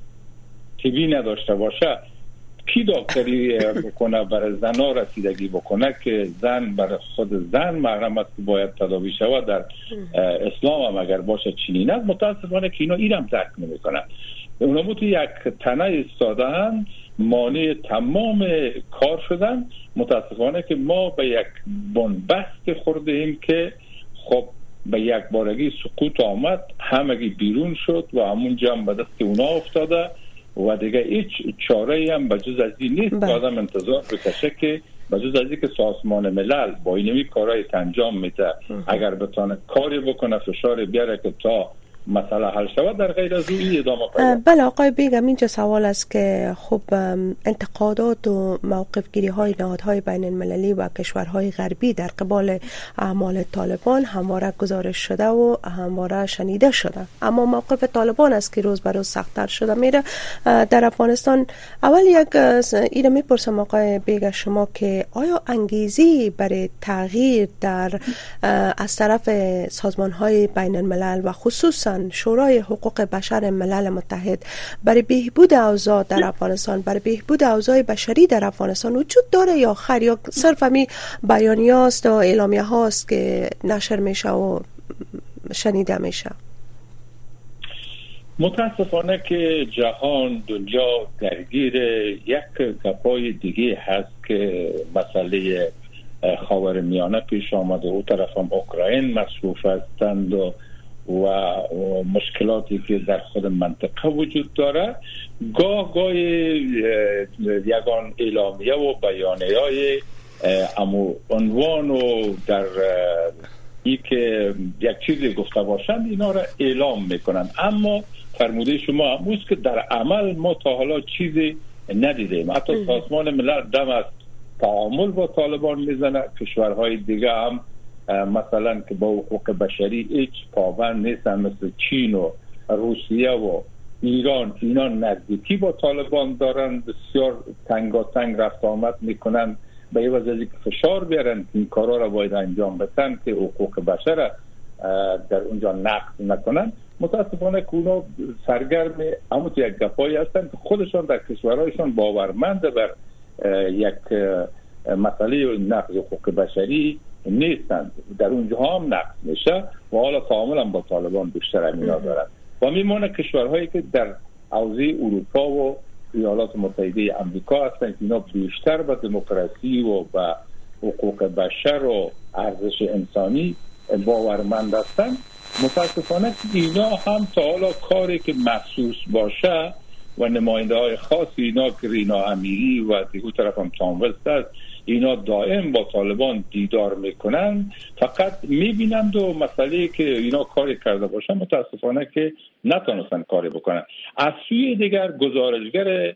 طبی نداشته باشه، کی دکتری بکنه برای زنها رسیدگی بکنه که زن برای خود زن محرم است که باید تداوی شود. در اسلام هم اگر باشه چنین است. متاسفانه که اینا اینم درک نمیکنن. اونا بود یک تنه ایستادن، مانع تمام کار شدن. متاسفانه که ما به یک بنبست خورده ایم که خب به یک بارگی سقوط آمد، همگی بیرون شد و همون جمع به دست اونا افتاده و دیگه هیچ چاره هم بجز از این نیست که آدم انتظار بکشه که بجز از این که سازمان ملل با اینمی کارهای انجام میده اگر بتونه کاری بکنه، فشار بیاره که تا مسئله حل شود، در غیر از این ادامه پیدا. بله آقای بیگم، اینجا سوال است که خب انتقادات و موقف گیری های نهادهای بین المللی و کشورهای غربی در قبال اعمال طالبان همواره گزارش شده و همواره شنیده شده، اما موقف طالبان است که روز به روز سخت‌تر شده میره در افغانستان. اول یک اینو میپرسم آقای بیگ شما که آیا انگیزی برای تغییر در از طرف سازمان های بین الملل و خصوصا شورای حقوق بشر ملل متحد برای بهبود اوضاع در افغانستان، برای بهبود اوضاع بشری در افغانستان وجود داره یا خیر، یا صرف همین بیانیه‌هاست و اعلامیه هاست که نشر میشه و شنیده میشه؟ متاسفانه که جهان، دنیا درگیر یک گپای دیگه هست که مسئله خاورمیانه پیش آمده. او طرف هم اوکراین مصروف هستند و مشکلاتی که در خود منطقه وجود داره. گاه یگان اعلامیه و بیانیه های عنوان و در ای که یک چیزی گفته باشند اینا را اعلام میکنن، اما فرموده شما هموز که در عمل ما تا حالا چیزی ندیدیم. حتی سازمان ملل دم از تعامل با طالبان میزنه، کشورهای دیگه هم مثلا که با حقوق بشری هیچ پابند نیستن مثل چین و روسیه و ایران، اینا نزدیکی با طالبان دارن، بسیار تنگاتنگ رفت آمد میکنن به این وجه که فشار بیارن این کارا را باید انجام بدن که حقوق بشر در اونجا نقض نکنن. متاسفانه که اونا سرگرم همون یک گپایی هستن که خودشان در کشورهایشان باورمند بر یک مسئله نقض حقوق بشری نیستند. در اونجا هم نقض میشه و حالا تعامل هم با طالبان بیشتر امینا دارن و میمونه کشورهایی که در حوزه اروپا و ایالات متحده آمریکا هستند که اینا بیشتر به دموکراسی و به حقوق بشر و ارزش انسانی باورمند هستند. متاسفانه اینا هم تا حالا کاری که مخصوص باشه و نماینده های خاص اینا که رینا امیری و دیگه طرف هم تاموست است، اینا دائم با طالبان دیدار میکنن، فقط میبینند و مسئله که اینا کاری کرده باشن متاسفانه که نتونستن کاری بکنن. از سوی دیگر گزارشگر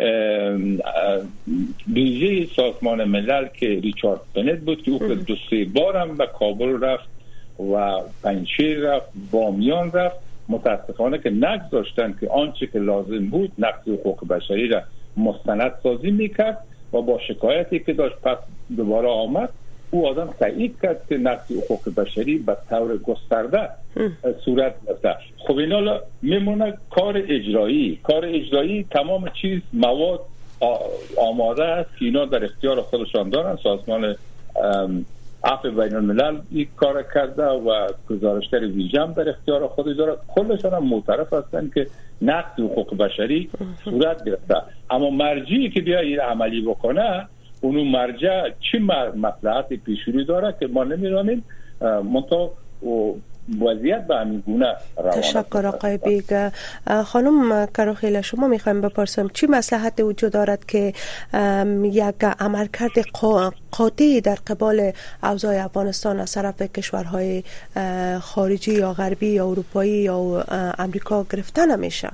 ویژه سازمان ملل که ریچارد بنت بود که او 2-3 بار هم به کابل رفت و پنجشیر رفت، بامیان رفت، متاسفانه که نگذاشتن که آنچه که لازم بود نقض حقوق بشری را مستند سازی میکرد و با شکایتی که داشت پس دوباره آمد او آدم تایید کرد که نقض حقوق بشری به طور گسترده صورت گرفته. خب اینا میمونه کار اجرایی تمام چیز مواد آماده است که اینا در اختیار خودشان دارن. سازمان عفو بین الملل این کار کرده و گزارشگر ویژه هم در اختیار خودش داره، کلشان هم معترف هستن که نقض حقوق بشری صورت گرفته، اما مرجعی که بیا این عملی بکنه اونو مرجع چی مصلحت پیشروی داره که ما نمیدونیم. منتها وضعیت به همین گونه روانه. تشکر آقای بیگ. خانم کراخیل شما میخوایم بپرسم چی مصلحت وجود دارد که یک عملکرد قاطع در قبال اوضاع افغانستان از طرف کشورهای خارجی یا غربی یا اروپایی یا امریکا گرفته نمیشه؟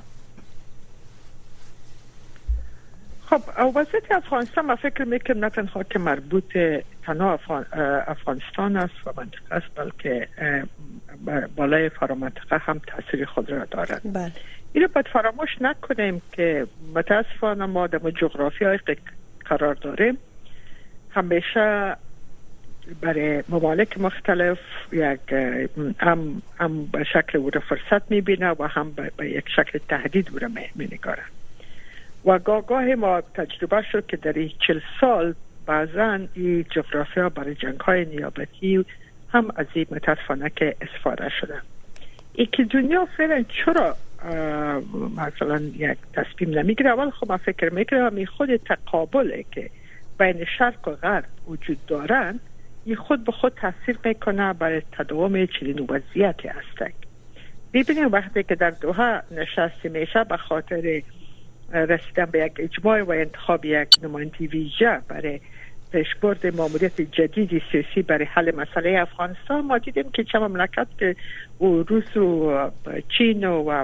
خب وضعیت افغانستان ما فکر میکنم نه تنها که مربوط تنها افغانستان است و منطقه است، بلکه بالای فرامنطقه هم تاثیر خود را دارد. بله. این رو باید فراموش نکنیم که متاسفانه ما در جغرافیای قرار داریم، همیشه برای ممالک مختلف یک هم به شکل او را فرصت میبینه و هم به یک شکل تهدید او را مینگاره و گاه ما تجربه شد که در 40 سال بعضا این جغرافیا برای جنگ‌های نیابتی هم از این متاسفانه که استفاده شده. ای که دنیا فعلا چرا مثلا یک تصمیم نمیگیره؟ اول خب من فکر میکنم این خود تقابله که بین شرق و غرب وجود دارن این خود به خود تاثیر میکنه برای تداوم چنین وضعیتی هست. ببینیم وقتی که در دوحه نشسته میشه به خاطر رسیدن به یک اجماع و انتخاب یک نماینده ویژه برای پیشبرد ماموریت جدیدی سیاسی برای حل مسئله افغانستان، ما دیدیم که چه مملکت که روس و چین و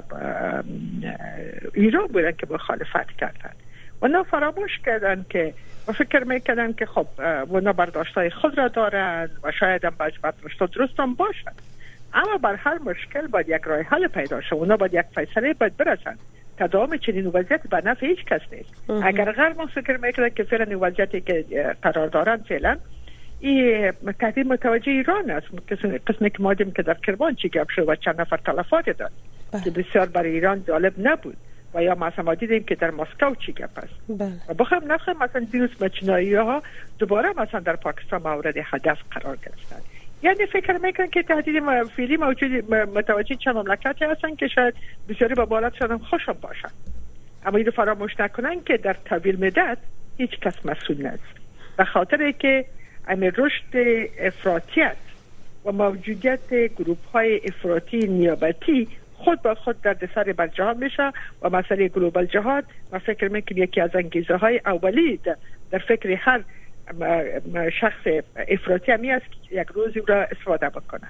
ایران بودن که مخالفت کردن و اونا فراموش کردن که و فکر میکردن که خب اونا برداشتای خود را دارن و شاید هم برداشتا درست هم باشن، اما بر هر مشکل باید یک راه حل پیدا شه، اونا باید یک فیصله باید برسن. تداوم چنین وضعیت به نفع هیچ کس نیست. اگر غرب فکر میکنه که فعلا وضعیتی که قرار دارن فعلا این تهدید متوجه ایران است، قسمی که ما دیدیم که در کرمان چی گپ شد و چند نفر تلفات داد که بسیار برای ایران جالب نبود و یا مثلا ما دیدیم که در مسکو چی گپ است. و بخوام نخواهیم مثلا دیروز مچنایی ها دوباره مثلا در پاکستان مورد هدف قرار گرفتن. یعنی فکر میکنن که تهدید فعلی موجود متوجه چند مملکتی هستن که شاید بسیاری با بالاتشان هم خوشم باشن، اما این رو فراموش نکنن که در طویل مدت هیچ کس مسئول نیست، به خاطر که این رشد افراطیت و موجودیت گروپ های افراطی نیابتی خود به خود در دسر بر جهان میشه و مسئله گلوبال جهاد ما فکر میکنم یکی از انگیزه های اولی در فکر هر شخص افراطی همی است که یک روزی را استفاده بکنه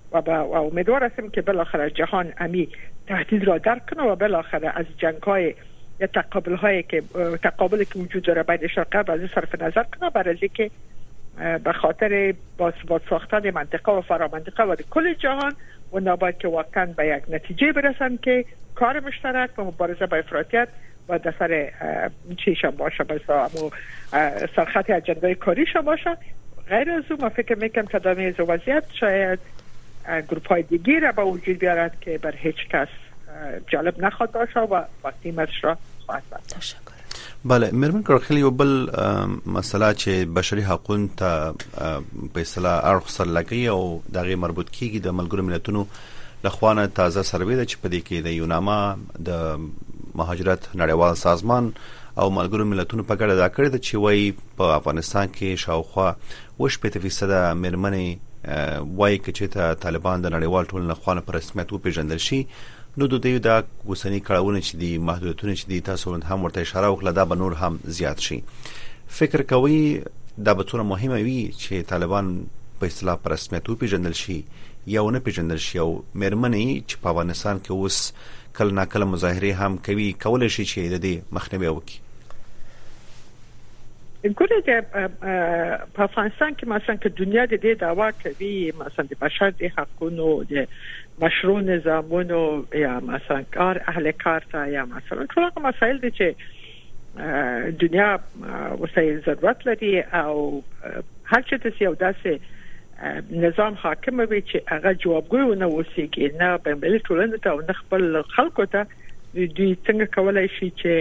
و امیدوار هستیم که بالاخره جهان امی تهدید را درک کنه و بالاخره از جنگ‌های یا تقابلی که وجود داره بین شرق و غرب صرف نظر کنه، برای اینکه به خاطر باثبات ساختن منطقه و فرامنطقه و کل جهان و نباید که واقعا به یک نتیجه برسن که کار مشترک و مبارزه با افراطیت و در سر چیشان باشه، بسا سرخط اجنده کاریشان باشه. غیر از اون ما فکر میکنم تدامی از وضعیت شاید گروپ های دیگی را به وجود بیارد که بر هیچ کس جالب نخواد باشه و قیمتش را خواهد برد. بله مرمن کارخلی یو بل مسله چې بشري حقوقو ته په اصطلاح اړخ سره لګي او دغه مربوط کیږي د ملګرو ملتونو لخوانه تازه سروې د چې په دې کې د یوناما د مهاجرت نړیوال سازمان او ملګرو ملتونو په ګډه دا کړی د چې وای په افغانستان کې شاوخوا 80% مرمنې وای چې طالبان د نړیوال ټولنې لخوانه په رسمیت وپیژندل شي، نو د دې د وسنی کړهونه چې دی محدودیتونه چې دی تاسو هم ورته اشاره وکړه دا به نور هم زیات شي. فکر کوي دا به څومره مهمه وي چې طالبان په اصطلاح په رسمیت وپیژندل شي یا نه پیژندل شي او مرمنې چې په افغانستان کې اوس کله ناکله مظاهره هم کوي کولای شي چې د دې مخنیوي وکړي؟ ګوره په افغانستان کې مثلا که دنیا د دې دعوا کوي مثلا د بشر د حقوقو د مشروع نظامونو یا مثلا کار اهل کار ته یا مثلا ټول مسائل دي چې دنیا وسایل ضرورت لري او هر څه ته یو داسې نظام حاکم وي چې هغه جوابګوی نه وسیږي نه په بل ټولنه ته او نه خپل خلکو ته دوی څنګه کولای شي چې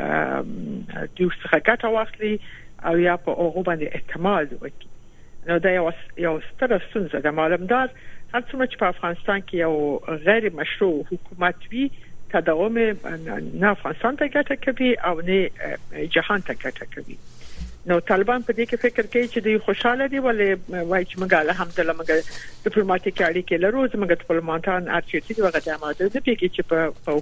دوی څخه ګټه واخلي او یا په هغه باندې اعتماد وکړي. نو دا یو ستره ستونزه ده. معلومدار هر څومره چې په افغانستان کې یو غیر مشروع حکومت وي تداوم نه افغانستان ته ګټه کوي او نه جهان ته ګټه کوي. نو طالبان په دې کې فکر کوي چې دوی خوشاله دي ولې وایي چې موږ الحمدلله موږ ډیپلوماټیک اړیکې لرو، موږ ډیپلوماټان ارچېټي دي وغه د اماده دي چې په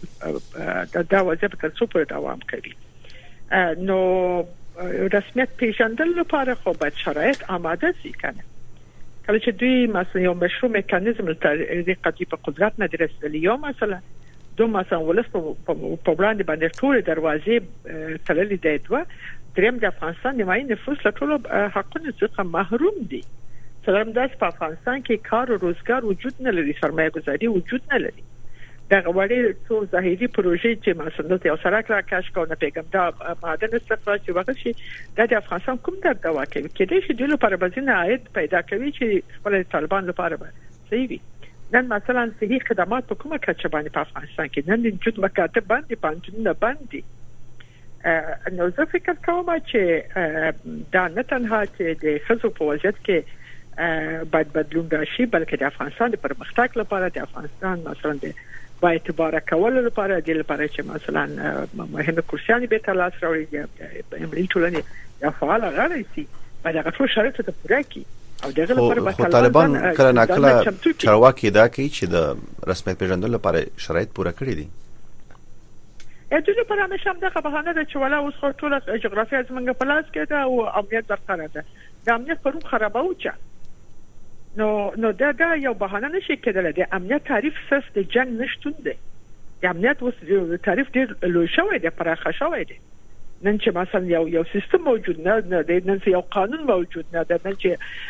دا وضعیت تر څو پورې دوام کوي. نو رسمیت پیژندل لپاره خو باید شرایط آماده شي کنه. کله چې دوی مثلا یو مشروع میکانیزم د قضیې په قدرت نه درسلي یا مثلا دو مثلا ولس په وړاندې باندې ټول دروازې تړلې دي دوه دریم د افغانستان نیمایي نفوس له ټولو حقونو څخه محروم دي. څلورم داس په افغانستان کې کار او روزګار وجود نه لري، سرمایه گذاري وجود نه لري. دا غوړې څو ظاهري پروژې چې مثلا د یو سرک را کاش کو نه پیغام دا معدن استخراج چې وخت شي د افغانستان کوم در دوا کوي کله چې د لپاره بزنه عاید پیدا کوي چې خپل طالبان لپاره صحیح وي. نن مثلا صحیح خدمات په کومه کچه باندې په افغانستان کې نن وجود مکاتب باندې پانتونه باندې نو زه فکر کوم چې دا نه تنها چې د خزو په وضعیت کې باید بدلون راشي بلکې د افغانستان د پرمختګ لپاره د افغانستان مثلا د با اعتبار کول لپاره د لپاره چې مثلا مهمه کرسیانی به تلاش راوړي د امریکا ټولنې د فعال غړي سي باید هغه ټول شرایط ته پوره کړي او دغه لپاره به طالبان کله ناکله چارواکي دا کوي چې د رسمیت پیژندلو لپاره شرایط پوره کړي دي. د دې لپاره نشم دغه بهانه ده چې ولا اوس ټول جغرافیه زمونږ په لاس کې ده او امنیت برقرار ده. د امنیت پرون خرابوچه نو دا یو بهانه نشي کېدل. د امنیت تعریف سس د جنگ نشټون دی. د امنیت اوس تعریف ډیر لوی شوی دی، پراخه شوی دی. نن چې مثلا یو سیستم موجود نه دی، نن یو قانون موجود نه دی، نن چې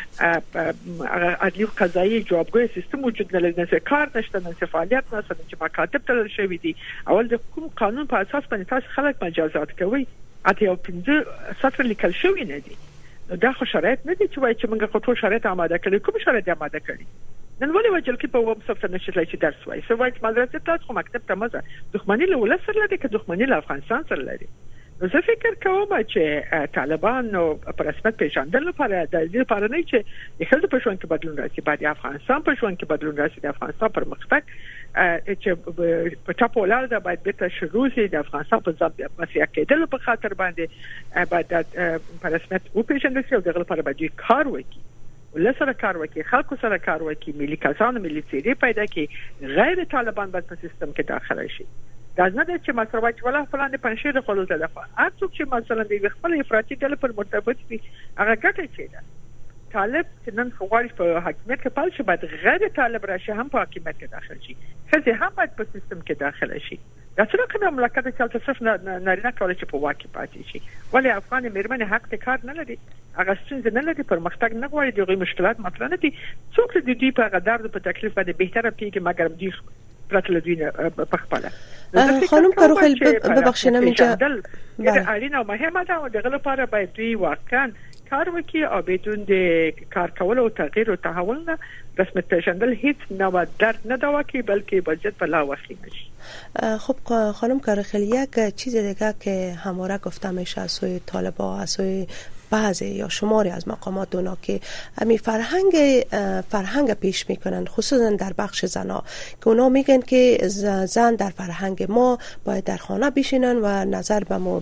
عدلي او قضایي جوابګوی سیستم موجود نه لري، نن کار نشته، نن فعالیت نشته، چې مکاتب تل شوی دي. اول د کوم قانون په اساس باندې تاسو خلک مجازات کوي اته یو 15 سطر لیکل شوی نه دي. دا خو شرایط نه دي چې وایي چې موږ خو ټول شرایط آماده کړی. کوم شرایط آماده کړی؟ نن ولې وجل کې په وب صفته نشي چې درس وایي. سو وایي چې مدرسې تاسو خو مکتب ته مزه دښمنی له ولس سره لري که دښمنی له افغانستان سره لري. نو زه فکر کوم چې طالبان نو په رسمیت پیژندل لپاره د دې لپاره نه چې د خلکو په ژوند کې بدلون راشي، باید افغانستان په ژوند کې بدلون راشي، د افغانستان پرمختګ چې په ټاپو ولر دا باید به شروع شي. د افغانستان په ځاب مسیح کېدل په خاطر باندې باید په رسمیت وپیژندل شي او دغه لپاره باید کار وکړي، ولسره کار وکړي، خلکو سره کار وکړي، ملي کسان ملي څیرې پیدا کړي، غیر طالبان باید په سیستم کې داخله شي. دا نه ده چې مثلا واچ ولا فلان پنځه خلل ده. هر څوک چې مثلا د خپل افراطي ډله پر مرتبط وي هغه ګټه چي ده. طالب چې نن خوارش په حاکمیت کې پال شي باید غیر طالب راشي هم په حاکمیت کې داخل شي خزي هم باید په سیستم کې داخل شي دا څنګه کوم مملکت چې صرف نارینه کولای شي په واکه پاتې شي ولی افغان میرمن حق ته کار نه لري هغه څنګه نه لري پرمختګ نه غواړي دغه مشکلات مطرح نه دي څوک د دې په غدار په تکلیف باندې بهتره پیږي مګر دوی پرتل دوی په خپل خانم کاروخیل ببخشید اینجا اړینه او مهمه ده او دغه لپاره باید دوی واقعا کار وکړي او بدون د کار کول او تغییر او تحول نه رسمیت پیژندل هیڅ نوع درد نه دوا کی بلکه باید په لا وخی نشي. خب خانم کاروخیل یک چیز دیگه که همواره گفته میشه از سوی طالبان از سوی بعضی یا شماری از مقامات اونا که همین فرهنگ پیش میکنن خصوصا در بخش زنا که اونا میگن که زن در فرهنگ ما باید در خانه بشینن و نظر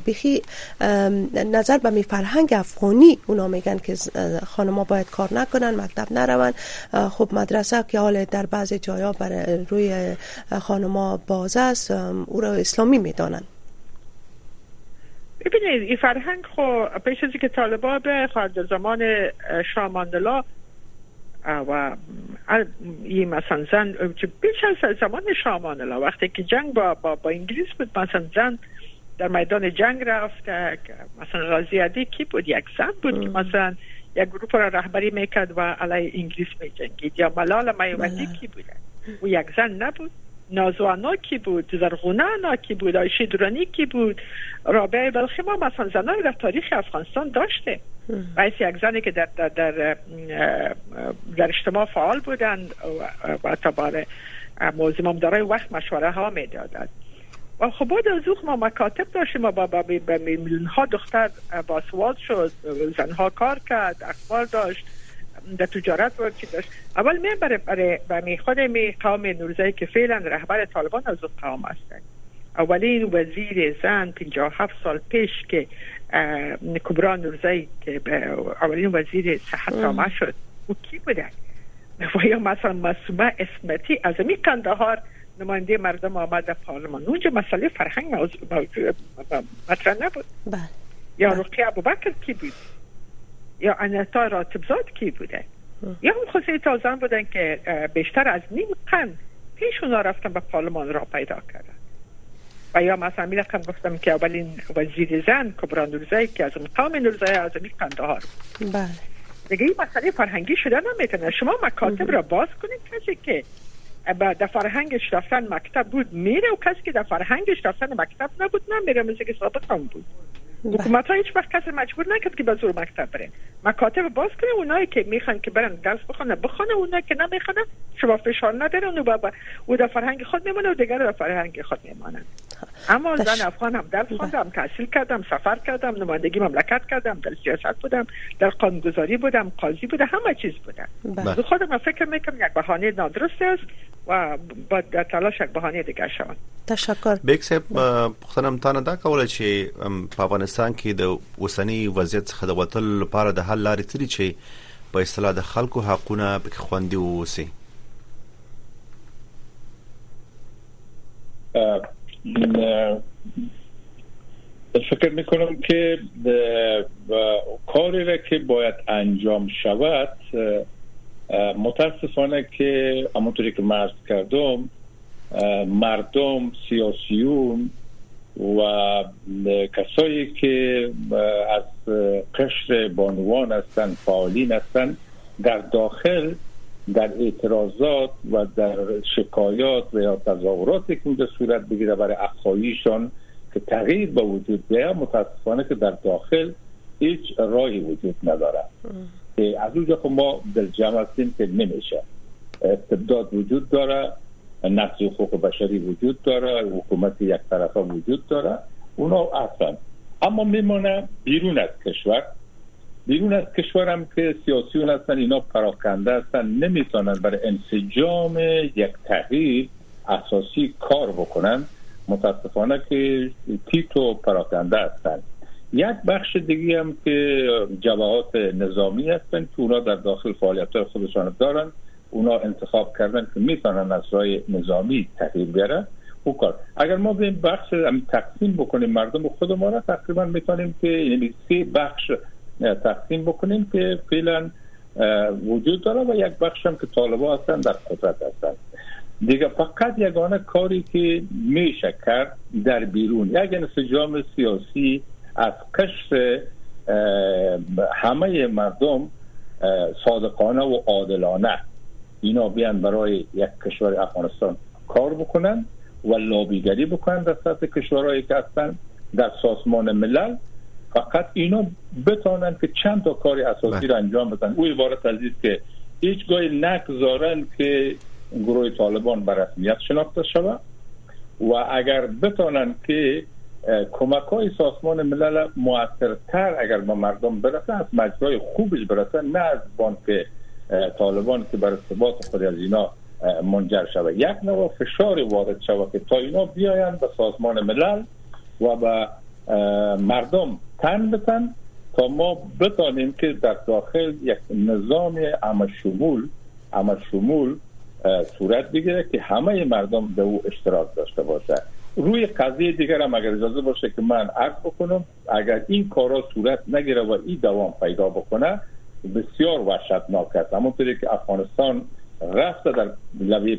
به می فرهنگ افغانی اونا میگن که خانم‌ها باید کار نکنن مکتب نرون. خب مدرسه که حال در بعضی جایا بر روی خانم‌ها باز است او را اسلامی میدانن. ببینید این فرهنگ خو پیش از که طالبان به خارج زمان شاه ماندلا و این مثلا زن پیش از زمان شاه ماندلا وقتی که جنگ با انگلیس بود مثلا زن در میدان جنگ رفت مثلا غازی عدی کی بود یک زن بود که مثلا یک گروه را رهبری میکرد و علیه انگلیس میجنگید یا ملال میوندی کی بود و یک زن نبود. نازوانا کی بود زرغونه کی بود عایشه درانی کی بود رابعه بلخی ما مثلا زنانی در تاریخ افغانستان داشته و یک زنی که در اجتماع فعال بودند و تباره موضوع ممدارای وقت مشوره ها میدادند و خب بعد از اوخ ما مکاتب داشتیم ما با میلیون ها دختر باسواد شد زنها کار کرد اخبار داشت در تجارت ورکی داشت. اول می برای خود قوم نورزایی که فعلا رهبر طالبان از اون قوم هستند. اولین وزیر زن 57 سال پیش که کبرا نورزایی که اولین وزیر صحت جامعه شد او کی بودن؟ و یا مثلا معصومه اسمتی از می کندهار نماینده مردم آمد در پارلمان اونجا مسئله فرهنگ مطرح نبود. یا رقیه ابوبکر کی بود؟ یا انتا راتبزاد کی بوده یا هم خصوصی تازان بودن که بیشتر از نیم قرن پیش اونا رفتن به پارلمان را پیدا کردن و یا مثلا می رقم گفتم که اولین وزیر زن کبرا نورزایی که از قوم نورزایی از می قندهار بود. بله دیگه این مسئله فرهنگی شده نمیتونه. شما مکاتب را باز کنید کسی که در فرهنگش رفتن مکتب بود میره و کسی که در فرهنگش رفتن مکتب نبود نمیره مثل که سابق هم بود. حکومت ها هیچ وقت کسی مجبور نکرد که به زور مکتب برن. مکاتب باز کنه اونایی که میخوان که برن درس بخونه اونایی که نمیخونه شما فشار نداره اونو در فرهنگ خود میمونه و دیگر در فرهنگ خود میمونن. اما زن افغان هم درس خوندم تحصیل کردم سفر کردم نمایندگی مملکت کردم در سیاست بودم در قانونگذاری بودم قاضی بودم همه چیز بودم. خودم فکر میکنم یک بهانه نادرست است و با در تلاش یک بهانه دیگر شوند. تشکر. بیکسب پختنم تا نه دا کوله چې په افغانستان کې د اوسنی وضعیت څخه د وټل لپاره د حل لارې ترې چې په اصطلاح د خلکو حقونه پکې خوندي ووسي. فکر میکنم که کاری را که باید انجام شود متاسفانه که همونطوری که عرض کردم مردم سیاسیون و کسایی که از قشر بانوان هستند فعالین هستند در داخل در اعتراضات و در شکایات و یا تظاهراتی که اونجا صورت بگیره برای اخواییشان که تغییر به وجود بیاید متاسفانه که در داخل هیچ راهی وجود نداره. از اونجا خب ما دلجمع هستیم که نمیشه. استبداد وجود داره، نقض حقوق بشری وجود داره، حکومت یک طرفه وجود داره، اونا اصلا اما میمونه بیرون از کشور هم که سیاسیون هستن اینا پراکنده هستن نمیتونن برای انسجام یک تغییر اساسی کار بکنن متاسفانه که تیتو پراکنده هستن. یک بخش دیگه هم که جبهات نظامی هستن که اونا در داخل فعالیت‌های خودشان دارن اونا انتخاب کردن که میتونن از راه نظامی تغییر بیاره او کار. اگر ما به این بخش تقسیم بکنیم مردم خودمون را تقریبا میتونیم که یعنی 3 بخش تقسیم بکنیم که فعلا وجود داره و یک بخش هم که طالبان هستن در قدرت هستن دیگه. فقط یگانه کاری که میشه کرد در بیرون یک انسجام سیاسی از قشر همه مردم صادقانه و عادلانه اینا بیان برای یک کشور افغانستان کار بکنن و لابیگری بکنن در سطح کشورهایی که هستن در سازمان ملل. فقط اینا بتونن که چند تا کاری اساسی را انجام بدن. او عبارت از است که هیچگاه نگذارن که گروه طالبان به رسمیت شناخته شود و اگر بتونن که کمک‌های سازمان ملل مؤثرتر اگر به مردم برسه از مجرای خوبش برسه، نه از بانک طالبان که بر ارتباط خود از اینا منجر شود. یک نوع فشار وارد شود که تا اینا بیاین به سازمان ملل و به مردم تن بتن تا ما بتانیم که در داخل یک نظام عمل شمول صورت بگیره که همه مردم به او اشتراک داشته باشه. روی قضیه دیگر هم اگر اجازه باشه که من عرض بکنم، اگر این کارا صورت نگیره و این دوام پیدا بکنه بسیار وحشتناک است. همونطوری که افغانستان رفته در لبه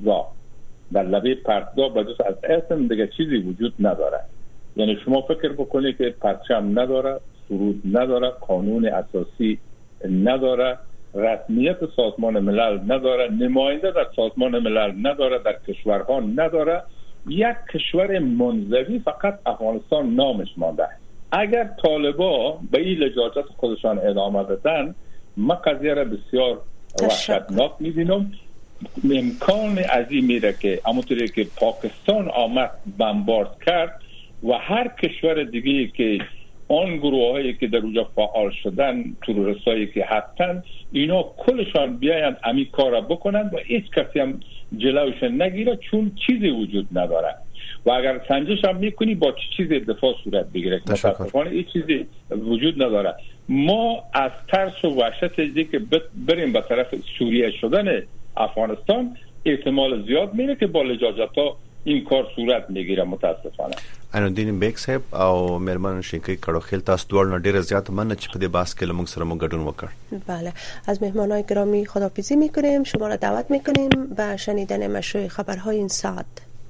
پرتگاه به جز از اسم دیگه چیزی وجود نداره. یعنی شما فکر بکنید که پرچم نداره، سرود نداره، قانون اساسی نداره، رسمیت سازمان ملل نداره، نماینده در سازمان ملل نداره، در کشورها نداره. یک کشور منزوی فقط افغانستان نامش مانده. اگر طالبا به این لجاجت خودشان ادامه بدن، ما قضیه را بسیار وحشتناک می‌بینم. امکان عظیم میره که همونطوری که پاکستان آمد بمبارد کرد و هر کشور دیگه‌ای که آن گروه‌هایی که در اونجا فعال شدن، تروریستایی که هستن، اینا کلشان بیاین همین کارا بکنن و هیچ کسی هم جلوش نگیره، چون چیزی وجود نداره. و اگر سنجش هم میکنی با چیزی دفاع صورت بگیره، متاسفانه هیچ چیزی وجود نداره. ما از ترس و وحشت دیگه که بریم به طرف سوریه شدن افغانستان احتمال زیاد میره که با لجاجت‌ها این کار صورت میگیره متاسفانه. انودین بیگ صاحب او مېرمن شینکی کړو خیل تاسو دوړ نه ډیر زیات مننه چې په دې باس کې لمغ سره مو ګډون وکړ. بله، از مهمانای گرامی خداحافظی میکنیم. شما را دعوت میکنیم به شنیدن مشروع خبرهای این ساعت.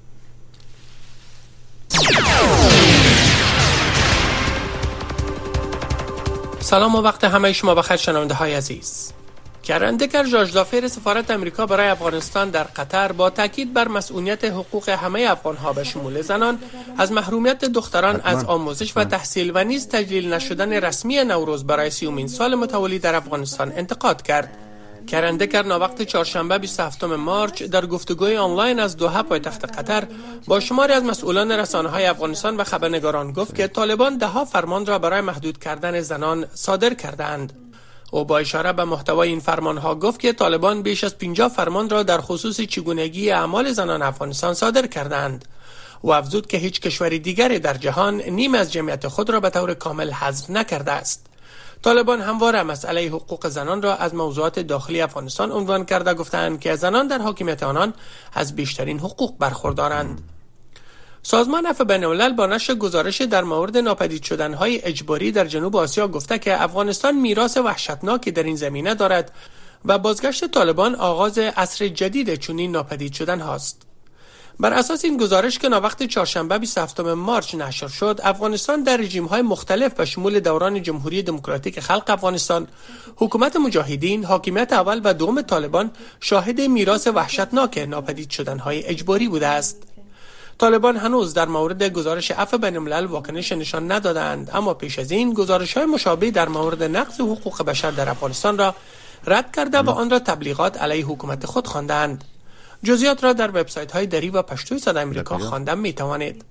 سلام و وقت همه شما بخیر شنونده های عزیز. کرن دکر جورج دافیر سفارت امریکا برای افغانستان در قطر با تاکید بر مسئولیت حقوق همه افغانها به شمول زنان از محرومیت دختران از آموزش و تحصیل و نیز تجلیل نشدن رسمی نوروز برای 30مین سال متوالی در افغانستان انتقاد کرد. کرن دکر ناوقت چهارشنبه 27 مارچ در گفتگوی آنلاین از دوحه پایتخت قطر با شماری از مسئولان رسانه‌های افغانستان و خبرنگاران گفت که طالبان ده‌ها فرمان را برای محدود کردن زنان صادر کردند. او با اشاره به محتوای این فرمانها گفت که طالبان بیش از 50 فرمان را در خصوص چگونگی اعمال زنان افغانستان صادر کردند. او افزود که هیچ کشور دیگری در جهان نیم از جمعیت خود را به طور کامل حذف نکرده است. طالبان همواره مسئله حقوق زنان را از موضوعات داخلی افغانستان عنوان کرده، گفتند که زنان در حاکمیت آنان از بیشترین حقوق برخوردارند. سازمان عفو بین‌الملل با نشر گزارش در مورد ناپدید شدن‌های اجباری در جنوب آسیا گفته که افغانستان میراث وحشتناکی در این زمینه دارد و بازگشت طالبان آغاز عصر جدید چنین ناپدید شدن هاست. بر اساس این گزارش که ناوقت چهارشنبه 27 مارچ نشر شد، افغانستان در رژیم‌های مختلف به شمول دوران جمهوری دموکراتیک خلق افغانستان، حکومت مجاهدین، حاکمیت اول و دوم طالبان شاهد میراث وحشتناک ناپدید شدن‌های اجباری بوده است. طالبان هنوز در مورد گزارش عفو بین‌الملل واکنش نشان ندادند، اما پیش از این گزارش‌های مشابه در مورد نقض حقوق بشر در افغانستان را رد کرده و آن را تبلیغات علیه حکومت خود خواندند. جزئیات را در وبسایت‌های دری و پشتوی صدای آمریکا خواندن می‌توانید.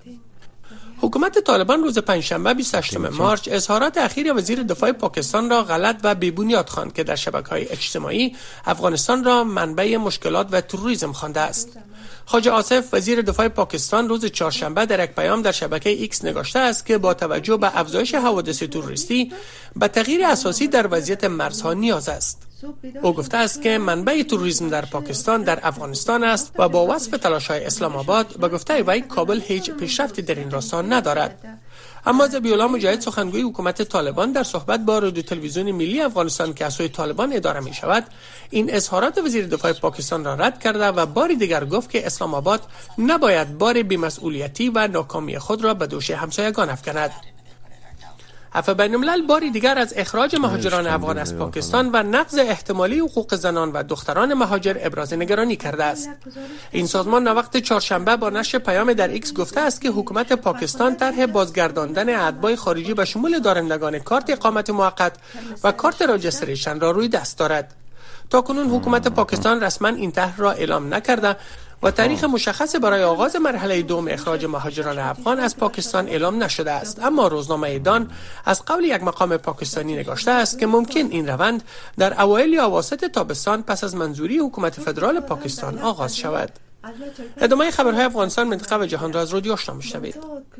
حکومت طالبان روز پنجشنبه 28 مارچ اظهارات اخیر وزیر دفاع پاکستان را غلط و بی‌بنیاد خواند که در شبکه‌های اجتماعی افغانستان را منبع مشکلات و تروریسم خوانده است. خواجه آصف وزیر دفاع پاکستان روز چهارشنبه در یک پیام در شبکه ایکس نگاشته است که با توجه به افزایش حوادث تروریستی به تغییر اساسی در وضعیت مرزها نیاز است. او گفته است که منبع تروریسم در پاکستان در افغانستان است و با وصف تلاش‌های اسلام آباد به گفته وی کابل هیچ پیشرفتی در این راستا ندارد. اما ذبیح‌الله مجاهد سخنگوی حکومت طالبان در صحبت با رادیو تلویزیون ملی افغانستان که از سوی طالبان اداره می شود این اظهارات وزیر دفاع پاکستان را رد کرده و بار دیگر گفت که اسلام آباد نباید بار بی‌مسئولیتی و ناکامی خود را به دوش همسایگان افکند. عفو بین الملل باری دیگر از اخراج مهاجران افغان از پاکستان و نقض احتمالی حقوق زنان و دختران مهاجر ابراز نگرانی کرده است. این سازمان وقت چهارشنبه با نشر پیام در ایکس گفته است که حکومت پاکستان طرح بازگرداندن اتباع خارجی به شمول دارندگان کارت اقامت موقت و کارت راجستریشن را روی دست دارد. تاکنون حکومت پاکستان رسما این طرح را اعلام نکرده و تاریخ مشخص برای آغاز مرحله دوم اخراج مهاجران افغان از پاکستان اعلام نشده است. اما روزنامه دان از قول یک مقام پاکستانی نگاشته است که ممکن این روند در اوایل یا اواسط تابستان پس از منظوری حکومت فدرال پاکستان آغاز شود. ادامه خبرهای افغانستان، منطقه و جهان را از رادیو آشنا میشنوید.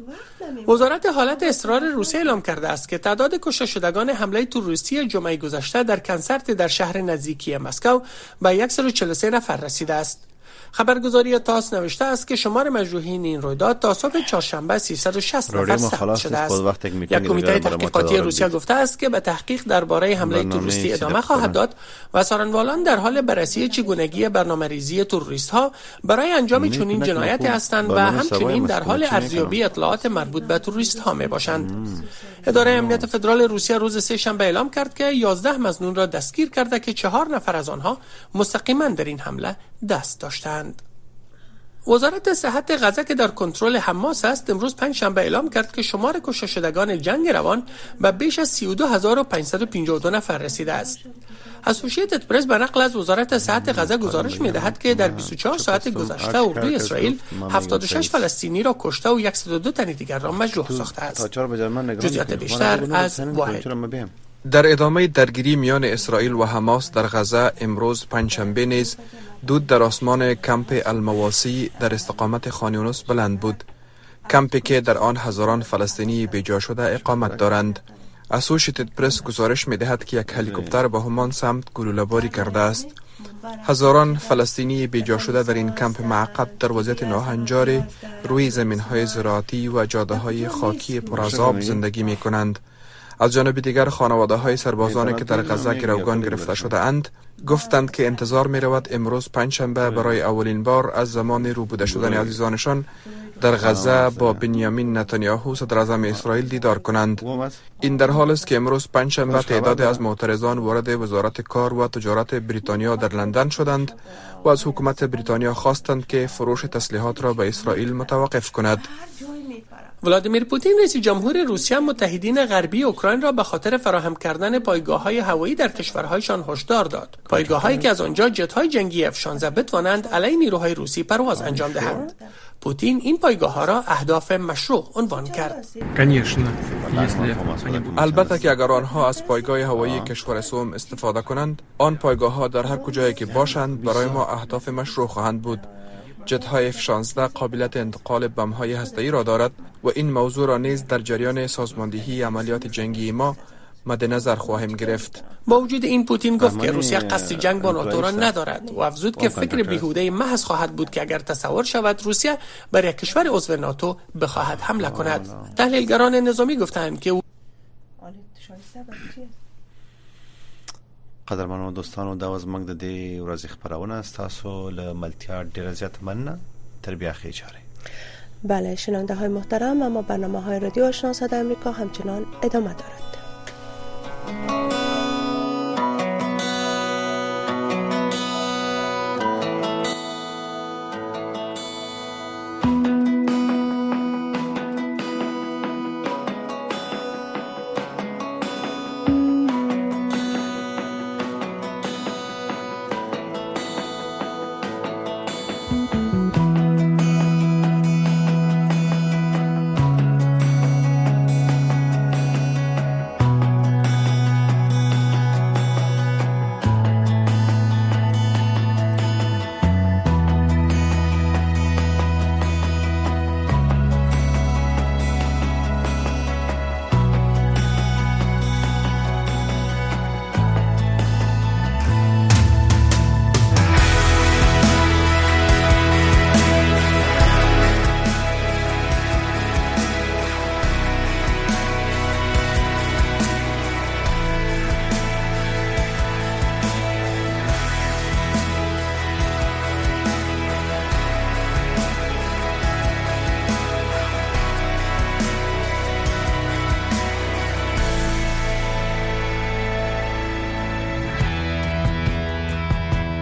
وزارت حالت اضطرار روسیه اعلام کرده است که تعداد کشته شدگان حمله تروریستی جمعه گذشته در کنسرت در شهر نزدیکی مسکو به 143 نفر رسیده است. خبرگزاری تاس نوشته است که شمار مجروحین این رویداد تا صبح چهارشنبه 360 نفر ثبت شده است. یک کمیته تحقیقاتی روسیه گفته است که به تحقیق درباره حمله تروریستی ادامه خواهد داد و سارنوالان در حال بررسی چگونگی برنامه‌ریزی تروریست‌ها برای انجام چنین جنایتی هستند و همچنین در حال ارزیابی اطلاعات مربوط به تروریست‌ها میباشند. اداره امنیت فدرال روسیه روز سه‌شنبه اعلام کرد که 11 مظنون را دستگیر کرده که 4 نفر از آنها مستقیما در این حمله دست داشتند. وزارت صحت غزه که در کنترل حماس است امروز پنجشنبه اعلام کرد که شمار کشته شدگان جنگ روان به بیش از 32552 نفر رسیده است. اسوشییتد پرس به نقل از وزارت صحت غزه گزارش می‌دهد که در 24 ساعت گذشته اردوی اسرائیل 76 فلسطینی را کشته و 102 تن دیگر را مجروح ساخته است. جزئیات بیشتر از واحد. در ادامه درگیری میان اسرائیل و حماس در غزه امروز پنجشنبه نیز دود در آسمان کمپ المواسی در استقامت خان یونس بلند بود. کمپی که در آن هزاران فلسطینی بیجا شده اقامت دارند. اسوشییتد پرس گزارش می‌دهد که یک هلیکوپتر به همان سمت گلوله‌باری کرده است. هزاران فلسطینی بیجا شده در این کمپ معقد در وضعیت ناهنجار روی زمین‌های زراعتی و جاده‌های خاکی پرعذاب زندگی می‌کنند. از جانب دیگر خانواده‌های سربازانی که در غزه گروگان گرفته شده اند گفتند که انتظار می‌رود امروز پنجشنبه برای اولین بار از زمان روبوده شدن عزیزانشان در غزه با بنیامین نتانیاهو صدر اعظم اسرائیل دیدار کنند. این در حال است که امروز پنجشنبه تعدادی از معترضان وارد وزارت کار و تجارت بریتانیا در لندن شدند و از حکومت بریتانیا خواستند که فروش تسلیحات را به اسرائیل متوقف کند. ولادیمیر پوتین رئیس جمهور روسیه متحدین غربی اوکراین را به خاطر فراهم کردن پایگاه‌های هوایی در کشورهایشان هشدار داد. پایگاه‌هایی که از آنجا جت‌های جنگی F-16 بتوانند علیه نیروهای روسی پرواز انجام دهند. پوتین این پایگاه‌ها را اهداف مشروع عنوان کرد. البته که اگر آنها از پایگاه هوایی کشور سوم استفاده کنند، آن پایگاه‌ها در هر کجایی که باشند برای ما اهداف مشروع خواهند بود. جت‌های F-16 قابلیت انتقال بم‌های هسته‌ای را دارد و این موضوع را نیز در جریان سازماندهی عملیات جنگی ما مد نظر خواهیم گرفت. با وجود این پوتین گفت که روسیه قصد جنگ با ناتو را ندارد و افزود که فکر بیهوده محض خواهد بود که اگر تصور شود روسیه بر یک کشور عضو ناتو بخواهد حمله کند. تحلیلگران نظامی گفتند که قدرمنو دوستانو دا زموږ د دې ورځې خبرونه تاسو له ملتیا ډیر زیات مننه تر بیا خیر چاره. بله شنونده های محترم، اما برنامه های رادیو آشنا صدای آمریکا همچنان ادامه دارد.